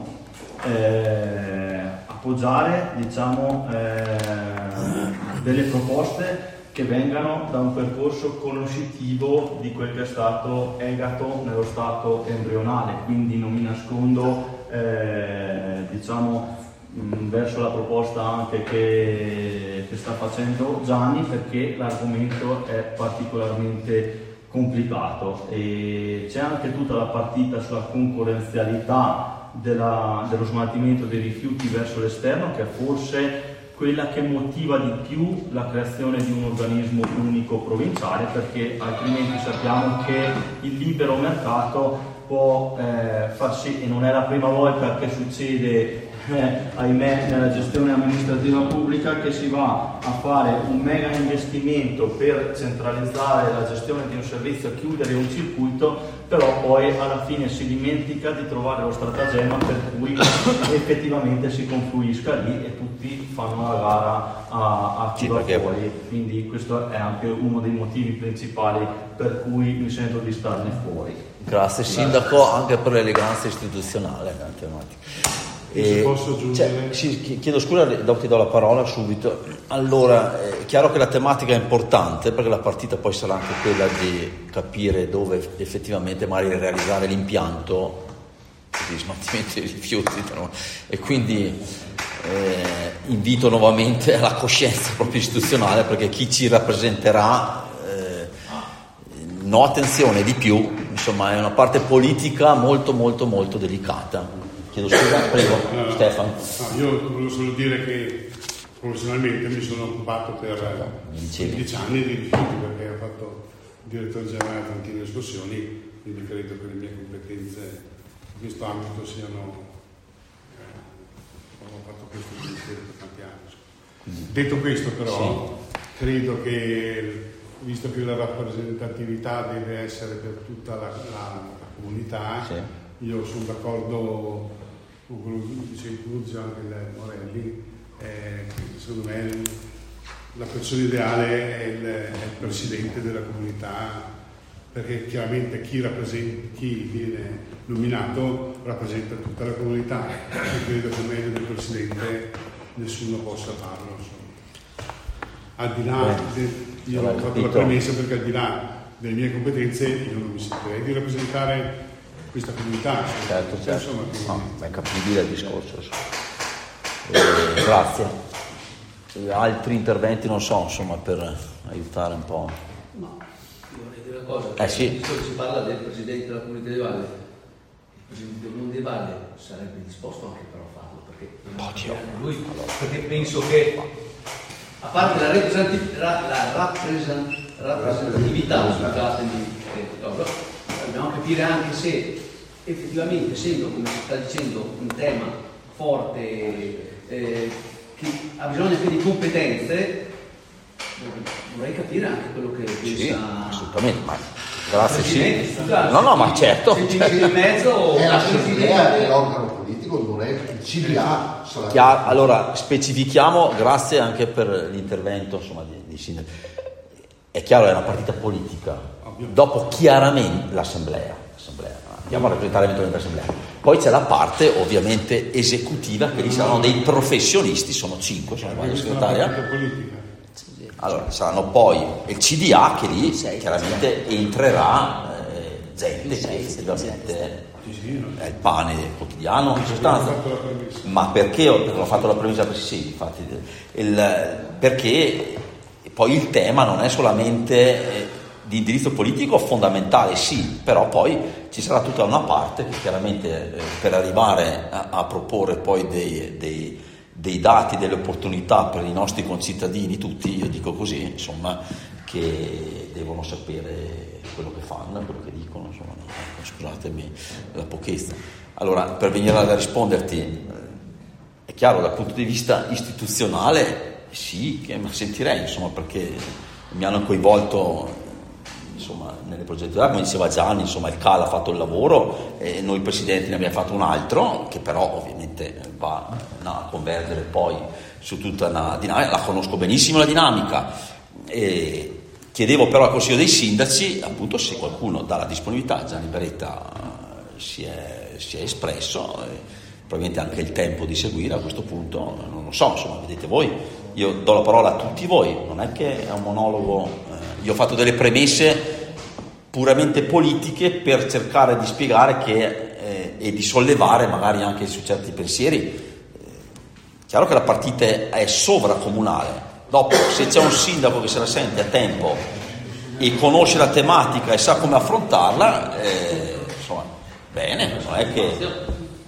appoggiare, diciamo, delle proposte che vengano da un percorso conoscitivo di quel che è stato Egato nello stato embrionale, quindi non mi nascondo, diciamo, verso la proposta anche che sta facendo Gianni, perché l'argomento è particolarmente complicato e c'è anche tutta la partita sulla concorrenzialità dello smaltimento dei rifiuti verso l'esterno, che è forse quella che motiva di più la creazione di un organismo unico provinciale, perché altrimenti sappiamo che il libero mercato può far sì, e non è la prima volta che succede, ahimè, nella gestione amministrativa pubblica, che si va a fare un mega investimento per centralizzare la gestione di un servizio, chiudere un circuito, però poi alla fine si dimentica di trovare lo stratagemma per cui effettivamente si confluisca lì e tutti fanno la gara a chi va fuori. Quindi questo è anche uno dei motivi principali per cui mi sento di starne fuori. Grazie Sindaco anche per l'eleganza istituzionale. Se posso aggiungere? Sì, chiedo scusa, dopo ti do la parola subito. Allora, è chiaro che la tematica è importante, perché la partita poi sarà anche quella di capire dove effettivamente magari realizzare l'impianto di smaltimento dei rifiuti, no? E quindi invito nuovamente alla coscienza proprio istituzionale, perché chi ci rappresenterà no, attenzione di più, insomma è una parte politica molto molto molto delicata. Chiedo scusa, prego, Stefano. No, io volevo solo dire che professionalmente mi sono occupato per 10 anni di rifiuti, perché ho fatto direttore generale di tantine escursioni, quindi credo che le mie competenze in questo ambito siano... ho fatto questo per tanti anni. Detto questo però, credo che, visto che la rappresentatività deve essere per tutta la comunità, io sono d'accordo con quello che dice Cruzio, anche il Morelli, secondo me la persona ideale è il presidente della comunità, perché chiaramente chi viene nominato rappresenta tutta la comunità, e credo che meglio del presidente nessuno possa farlo. Al di là, io ho fatto la premessa perché al di là delle mie competenze io non mi sentirei di rappresentare questa comunità. Certo. Insomma, no, è capibile il discorso. Grazie. Altri interventi, non so, insomma, per aiutare un po'. No, io vorrei dire una cosa. Sì. Si parla del presidente della Comunità di Valle. Il presidente del Comune di Valle sarebbe disposto anche però a farlo, perché penso che, a parte la rappresentatività, dobbiamo capire anche se effettivamente, essendo, come si sta dicendo, un tema forte che ha bisogno anche di competenze, vorrei capire anche quello che pensa. Assolutamente, ma grazie. No, ma certo. In mezzo è l'assemblea, è l'organo politico, non è il CDA. Allora specifichiamo, grazie anche per l'intervento, insomma, di sindaco. È chiaro, è una partita politica. Dopo chiaramente l'assemblea. Andiamo a rappresentare eventualmente l'assemblea. Poi c'è la parte ovviamente esecutiva, che lì saranno dei professionisti, sono 5, sono la segretaria. Allora saranno poi il CDA, che lì chiaramente entrerà gente che effettivamente è il pane quotidiano in sostanza. Ma perché ho fatto la premessa? Perché poi il tema non è solamente di indirizzo politico, fondamentale sì, però poi ci sarà tutta una parte che chiaramente per arrivare a proporre poi dei dati, delle opportunità per i nostri concittadini tutti, io dico così, insomma, che devono sapere quello che fanno, quello che dicono, insomma, scusatemi la pochezza. Allora, per venire a risponderti, è chiaro, dal punto di vista istituzionale sì, che mi sentirei, insomma, perché mi hanno coinvolto, insomma, nelle progettualità, come diceva Gianni, insomma, il CAL ha fatto il lavoro e noi presidenti ne abbiamo fatto un altro, che però ovviamente va a convergere poi su tutta una dinamica. La conosco benissimo la dinamica, e chiedevo però al Consiglio dei Sindaci, appunto, se qualcuno dà la disponibilità. Gianni Beretta si è espresso, probabilmente anche il tempo di seguire a questo punto, non lo so, insomma, vedete voi. Io do la parola a tutti voi, non è che è un monologo. Io ho fatto delle premesse puramente politiche per cercare di spiegare e di sollevare magari anche su certi pensieri. Chiaro che la partita è sovracomunale. Dopo, se c'è un sindaco che se la sente a tempo e conosce la tematica e sa come affrontarla, insomma, bene, non è che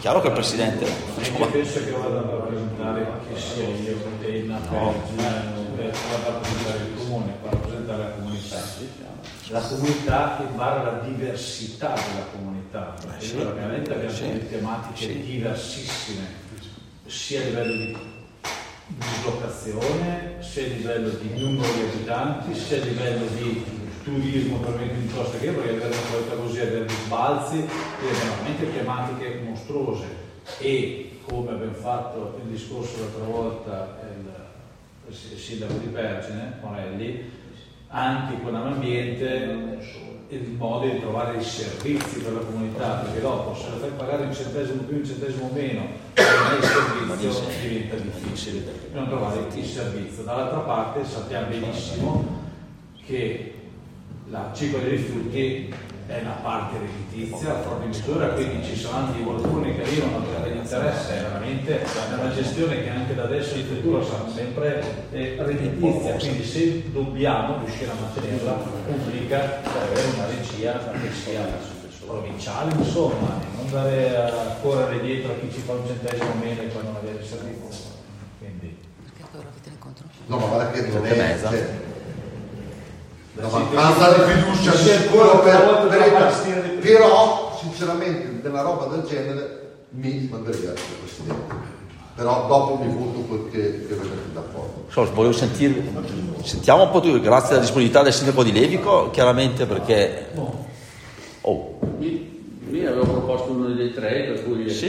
chiaro che il presidente io penso che vada a rappresentare che sia io, Tenna, Pergine, vada a rappresentare il comune, va a rappresentare la comunità. La comunità che barra la diversità della comunità, perché ovviamente abbiamo delle tematiche diversissime, sia a livello di dislocazione, sia a livello di numero di abitanti, sia a livello di turismo piuttosto che perché avere una qualità così, avere sbalzi, quindi veramente tematiche mostruose. E come abbiamo fatto il discorso l'altra volta il sindaco di Pergine, Morelli, anche con l'ambiente il modo di trovare i servizi per la comunità, perché dopo se la fai pagare un centesimo più, un centesimo meno, non il servizio diventa difficile non trovare il servizio. Dall'altra parte sappiamo benissimo che la ciclo dei rifiuti è una parte redditizia a propria misura, quindi ci saranno anche qualcuno che arrivano perché l'interesse è veramente una gestione che anche da adesso in futuro sarà sempre redditizia, quindi se dobbiamo riuscire a mantenerla pubblica avere una regia che sia provinciale, insomma, non dare a correre dietro a chi ci fa un centesimo meno e poi non avere il servizio. Quindi no, ma guarda che non è la mancanza di fiducia sicuro per però sinceramente nella roba del genere mi manderei il presidente, però dopo mi voto quel che vedete d'accordo. Volevo sentiamo un po' tu, grazie alla disponibilità del sindaco di Levico, chiaramente, perché io avevo proposto uno dei tre, per cui sì.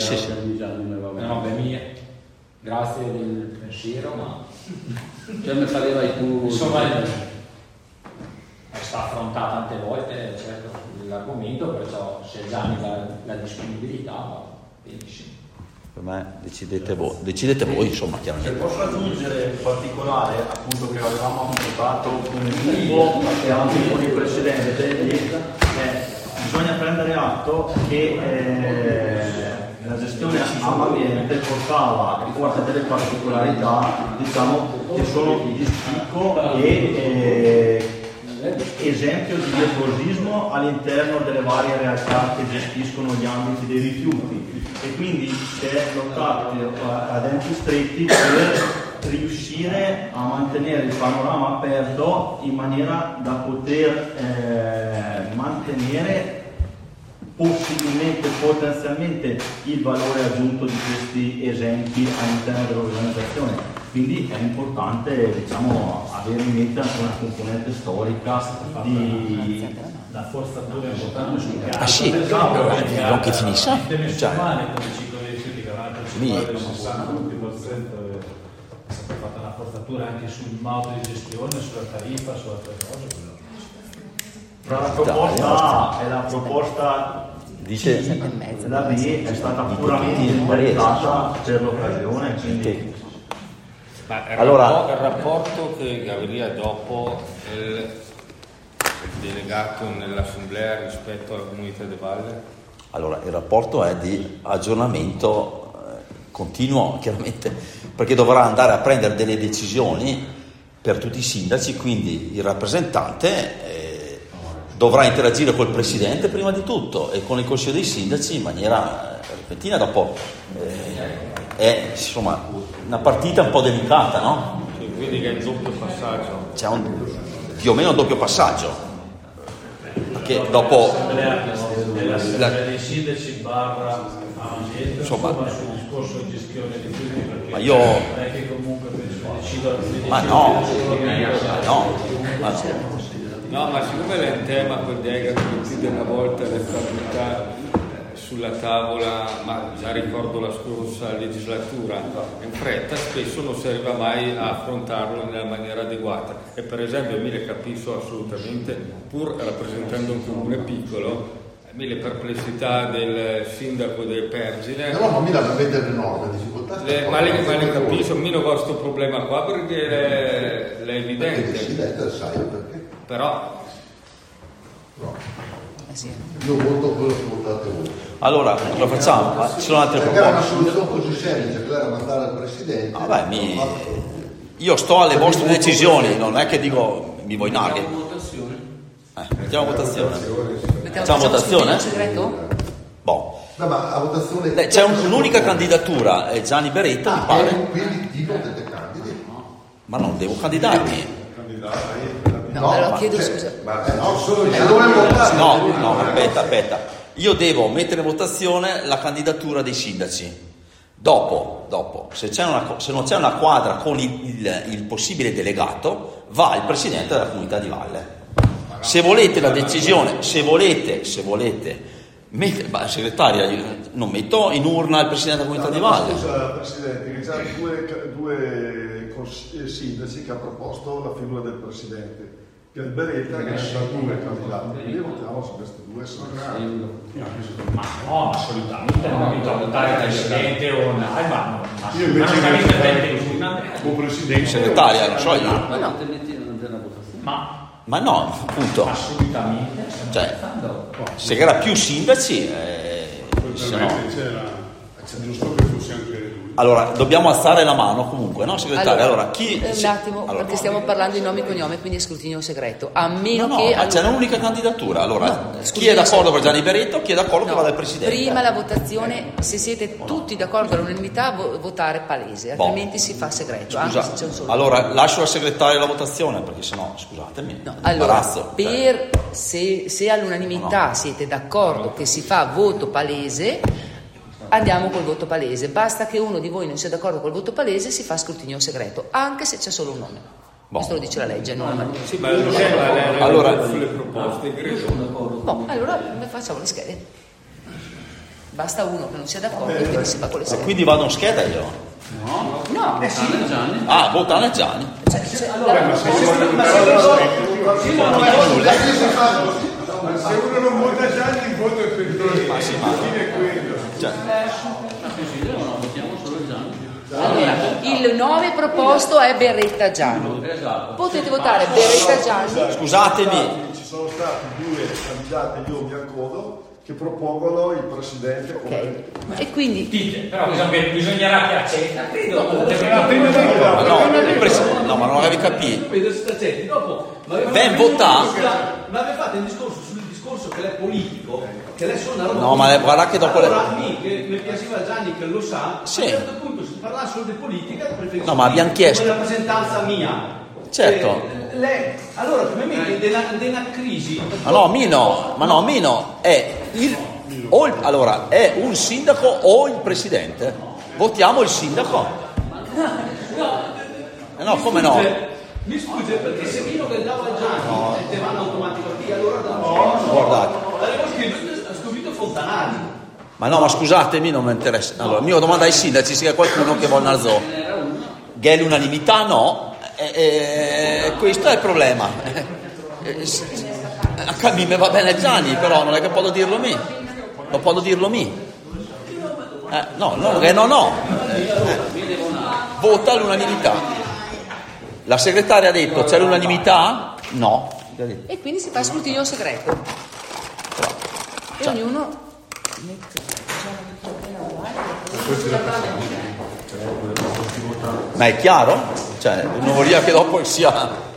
Grazie del pensiero, ma cioè mi pareva tu insomma sta affrontata tante volte l'argomento, perciò se già la disponibilità va benissimo. Per me decidete voi, insomma, chiaramente. Posso aggiungere in particolare, appunto, che avevamo affrontato con il gruppo e anche con il precedente, bisogna prendere atto che la gestione ambiente porta delle particolarità, diciamo, che sono di spicco e esempio di virtuosismo all'interno delle varie realtà che gestiscono gli ambiti dei rifiuti, e quindi si è lottato a denti stretti per riuscire a mantenere il panorama aperto in maniera da poter mantenere possibilmente, potenzialmente il valore aggiunto di questi esempi all'interno dell'organizzazione. Quindi è importante, diciamo, avere in mente anche una componente storica di la forzatura importante sul piano. Ah sì, non che finisce. Male come ciclo dei rifiuti che avrà partecipato del 60% è stata fatta una forzatura anche sul modo di gestione, sulla tariffa, su altre cose. Però la proposta è la proposta dice la B è stata puramente inventata per l'occasione, quindi ma il rapporto che avria dopo il delegato nell'assemblea rispetto alla comunità de Valle? Allora, il rapporto è di aggiornamento continuo, chiaramente, perché dovrà andare a prendere delle decisioni per tutti i sindaci, quindi il rappresentante dovrà interagire col presidente prima di tutto e con il consiglio dei sindaci in maniera repentina. Dopo è insomma una partita un po' delicata, no? Quindi che è il doppio passaggio. C'è più o meno un doppio passaggio, perché dopo l'assemblea dei sindaci barra ambiente, insomma sul discorso di gestione di tutti, perché ma io non è che comunque decido no, ma siccome è un tema quel Dega più di una volta le stabilità sulla tavola, ma già ricordo la scorsa legislatura, in fretta spesso non si arriva mai a affrontarlo nella maniera adeguata. E per esempio mi le capisco assolutamente, pur rappresentando un comune piccolo, le perplessità del sindaco del Pergine. No, ma mica avete le enorme difficoltà. Ma le capisco, non ho questo problema qua perché è evidente. Sai perché? Però io voto quello che votate voi. Allora, lo facciamo? Ci sono altre proposte? Perché era una soluzione così semplice, che era mandare al presidente. Io sto alle vostre decisioni, non è che dico mi vuoi naghe. Mettiamo votazione. Facciamo votazione? Boh. No, ma a votazione... C'è un'unica candidatura, è Gianni Beretta, mi pare. Quindi chi potete candidare? Ma non devo candidarmi. No, allora chiedo scusa. No, aspetta. Io devo mettere in votazione la candidatura dei sindaci. Dopo, se non c'è una quadra con il possibile delegato, va il presidente della comunità di valle. Se volete la decisione, se volete, segretaria, io non metto in urna il presidente della comunità di valle. Scusa Presidente, che già due sindaci che ha proposto la figura del presidente, che è il Beretta, che sono due candidati. Quindi votiamo su queste due. Ma no, assolutamente non mi devo votare il presidente o no, ma io invece come presidente segretaria, non so io. Ma no, appunto. Assolutamente. Cioè, se era più sindaci, se no. C'è giusto che fosse anche lui. Allora, dobbiamo alzare la mano comunque, no segretaria? Allora chi... Un attimo, perché stiamo parlando di nomi e cognomi, quindi è scrutinio segreto. A meno che... c'è un'unica candidatura. Allora, chi è d'accordo per Gianni Beretta, chi è d'accordo che vada il presidente? Prima la votazione, se siete tutti d'accordo all'unanimità, votare palese, altrimenti si fa segreto. Scusa, anche se c'è un solo. Allora lascio al segretario la votazione, perché sennò, scusatemi, allora, se all'unanimità siete d'accordo che si fa voto palese, andiamo col voto palese. Basta che uno di voi non sia d'accordo col voto palese, si fa scrutinio segreto, anche se c'è solo un nome. Questo lo dice la legge, non sì, ma non c'è allora sulle proposte, credo. Allora facciamo le schede. Basta uno che non sia d'accordo e quindi si fa con le schede. Quindi vado in scheda io? No. Gianni. Ah, votare Gianni. Se uno non vota Gianni, il voto è per lui. Ma sì, ma è quello. Allora, il 9 proposto è Beretta Gianni. Potete votare Beretta Gianni. Scusatemi. Ci sono stati due candidati, io mi accodo, che propongono il presidente come... E quindi però bisognerà che accetta, credo. No, ma non avevi capito. Dopo Ben votato. ma aveva fatto un discorso sul discorso che lei è politico, che lei suona roba. No, ma guarda che dopo allora, che mi piaceva Gianni che lo sa, sì. A un certo punto se parlava solo di politica preferisco no, ma abbiamo chiesto come rappresentanza mia. Certo. Lei allora come mi della crisi. Ma no, Mino è allora è un sindaco o il presidente? Votiamo il sindaco? No, come no? Mi scusi, perché se Mino che dava Gianni te vanno automaticamente, allora guardate. Avevo scritto Fontanari. Ma no, ma scusatemi, non mi interessa. Allora, mia domanda ai sindaci, se c'è qualcuno che vuole Narzò. Che è l'unanimità, no. Questo è il problema. A me va bene Gianni, però non è che posso dirlo me. Non posso dirlo me. No. Vota all'unanimità. La segretaria ha detto c'è l'unanimità? No. E quindi si fa scrutinio segreto. E ognuno Ma è chiaro? Cioè, non vuol dire che dopo sia...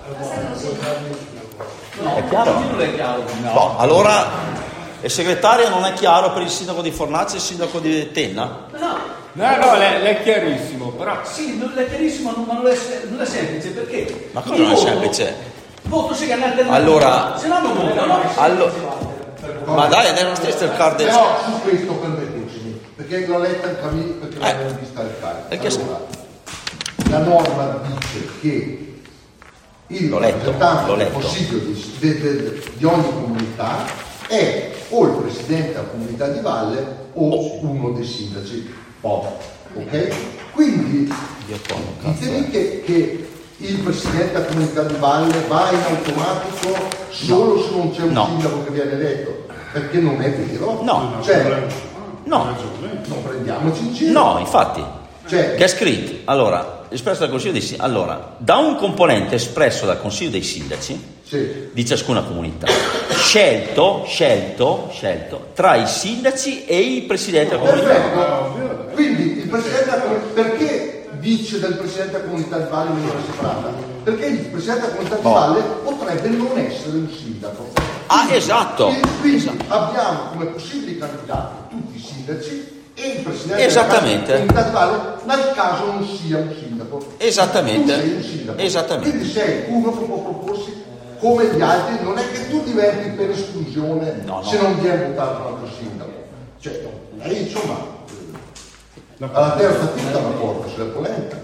È chiaro? Non è chiaro. No, allora il segretario non è chiaro per il sindaco di Fornace e il sindaco di Tenna? No, lei è chiarissimo, però... Sì, non è chiarissimo, ma non è semplice, perché... Ma cosa non è semplice? Voto se gana alternativa, allora, se no non voto, no? Ma dai, andiamo stesso il card. Però su questo permettetemi, perché l'ho letta il cammino, perché l'avevo vista il card. Allora, la norma dice che il rappresentante del consiglio di ogni comunità è o il presidente della comunità di valle o uno dei sindaci. Ok? Quindi ditemi che il presidente della comunità di valle va in automatico solo se non c'è un sindaco che viene eletto, perché non è vero. No, non prendiamoci in giro. No, infatti, che è scritto. Allora, espresso dal Consiglio dei Sindaci. Allora, da un componente espresso dal Consiglio dei Sindaci di ciascuna comunità, scelto tra i sindaci e il presidente della comunità. Perfetto. Quindi il presidente della comunità, perché dice del presidente della comunità di valle non separata? Perché il presidente della comunità di valle potrebbe non essere un sindaco. Esatto. Quindi abbiamo come possibili candidati tutti i sindaci e il presidente Esattamente. nel caso non sia un sindaco. Esattamente. Tu sei un sindaco. Esattamente. Quindi sei uno che può proporsi come gli altri, non è che tu diventi per esclusione se non viene votato un altro sindaco. Cioè, insomma, alla terza fitta la porta sulla polemica.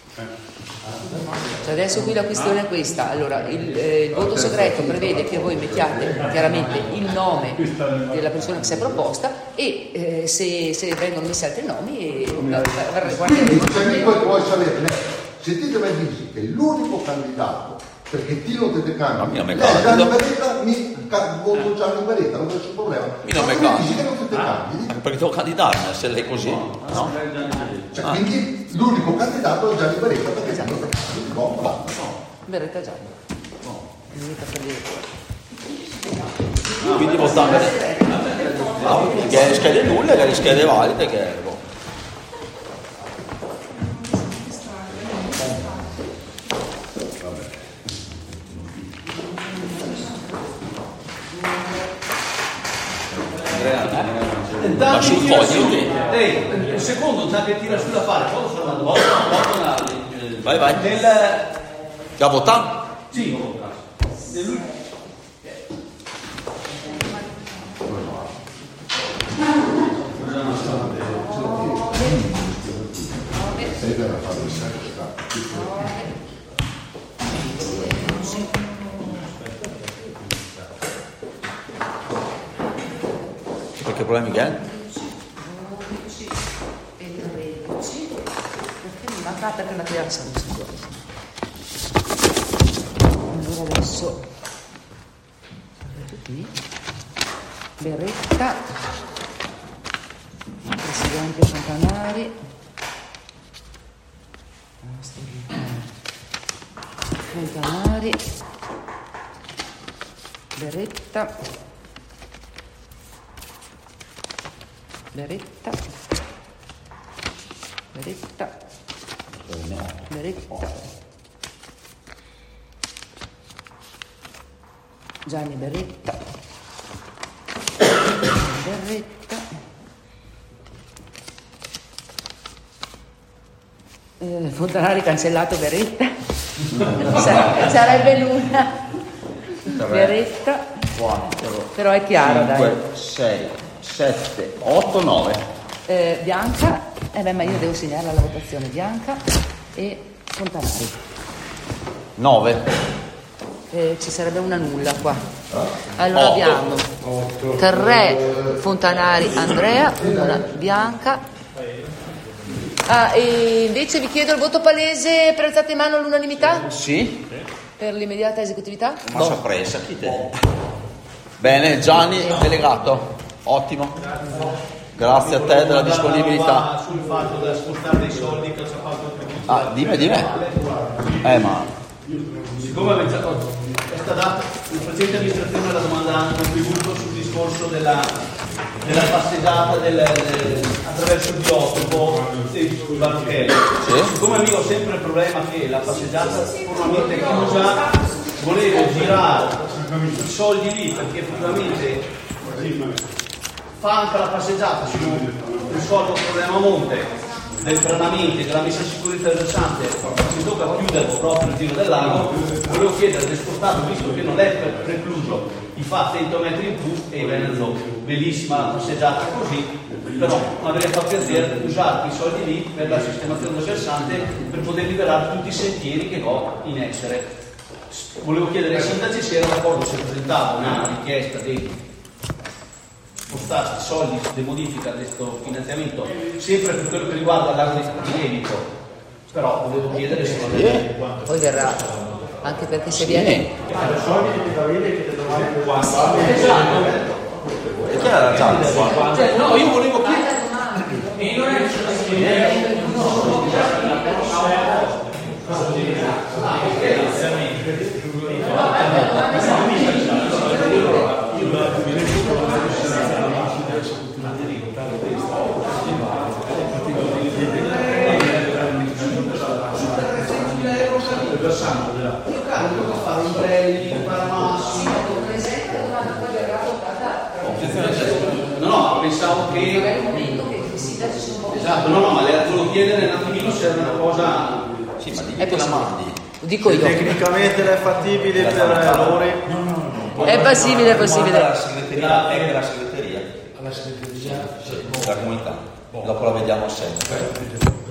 Cioè adesso qui la questione è questa. Allora, il voto segreto prevede che voi mettiate chiaramente il nome della persona che si è proposta e se vengono messi altri nomi Vuoi sapere, sentite me dici che l'unico candidato, perché Tino Tetecani Gianni Baretta, mi voto Gianni Baretta, non c'è nessun problema. Non mi dici che non ti candidi? Perché devo candidarmi se lei è così, no? Cioè, quindi l'unico candidato è Gianni Baretta, perché Gianni Baretta Gianni. Quindi votare che le schede nulle, che le schede valide, che ma sul foglio il secondo già che tira sulla fare, poi sono andato vai già votato? Sì, Perché problemi che è? Perché il materiale sa non si può. Allora adesso qui Beretta, Presidente Fontanari, Beretta, Gianni Beretta, Fontanari cancellato Beretta, sarebbe l'una. Beretta, 4, però è chiaro 5, dai. 6, 7, 8, 9. Bianca, ma io devo segnarla alla votazione. Bianca e Fontanari. 9. Ci sarebbe una nulla qua. Allora abbiamo 3 Fontanari Andrea, 1 Bianca. E invece vi chiedo il voto palese per alzate in mano all'unanimità? Sì. Per l'immediata esecutività? Una sorpresa, chi te? Bene, Gianni, delegato. Ottimo. Grazie a te della disponibilità. Sul fatto da spostare dei soldi che ci ha fatto dimmi. Ma siccome è stata la precedente amministrazione alla domanda hanno contributo sul discorso della passeggiata attraverso il biotopo sul Banchello. Siccome io ho sempre il problema che la passeggiata formalmente è chiusa, volevo girare i soldi lì perché effettivamente fa anche la passeggiata, si risolve il problema a monte del franamento, della messa in sicurezza del versante, si tocca chiudere proprio il giro del lago. Volevo chiedere di spostato, visto che non è precluso, ti fa 100 metri in più e Veneto, bellissima la passeggiata così, però mi avrei fatto piacere usare i soldi lì per la sistemazione del versante per poter liberare tutti i sentieri che ho in essere. Volevo chiedere ai sindaci se erano d'accordo se presentavo una richiesta di spostare soldi di modifica di questo finanziamento sempre per quello che riguarda il lago di Levito, però volevo chiedere se poi verrà anche perché se viene soldi che da vedere che domani e chi era Gianni? Cioè, no, io volevo chiedere e non è io calcolo fare un prelievo, un paramassi, so che... Esatto, no, ma le volevo chiedere un attimino se era una cosa... Sì, ma di che la mandi? Dico io. Tecnicamente è fattibile per loro? No. È possibile, è possibile. La segreteria, alla segreteria. Alla segreteria? Sì, la comunità. Dopo la vediamo sempre.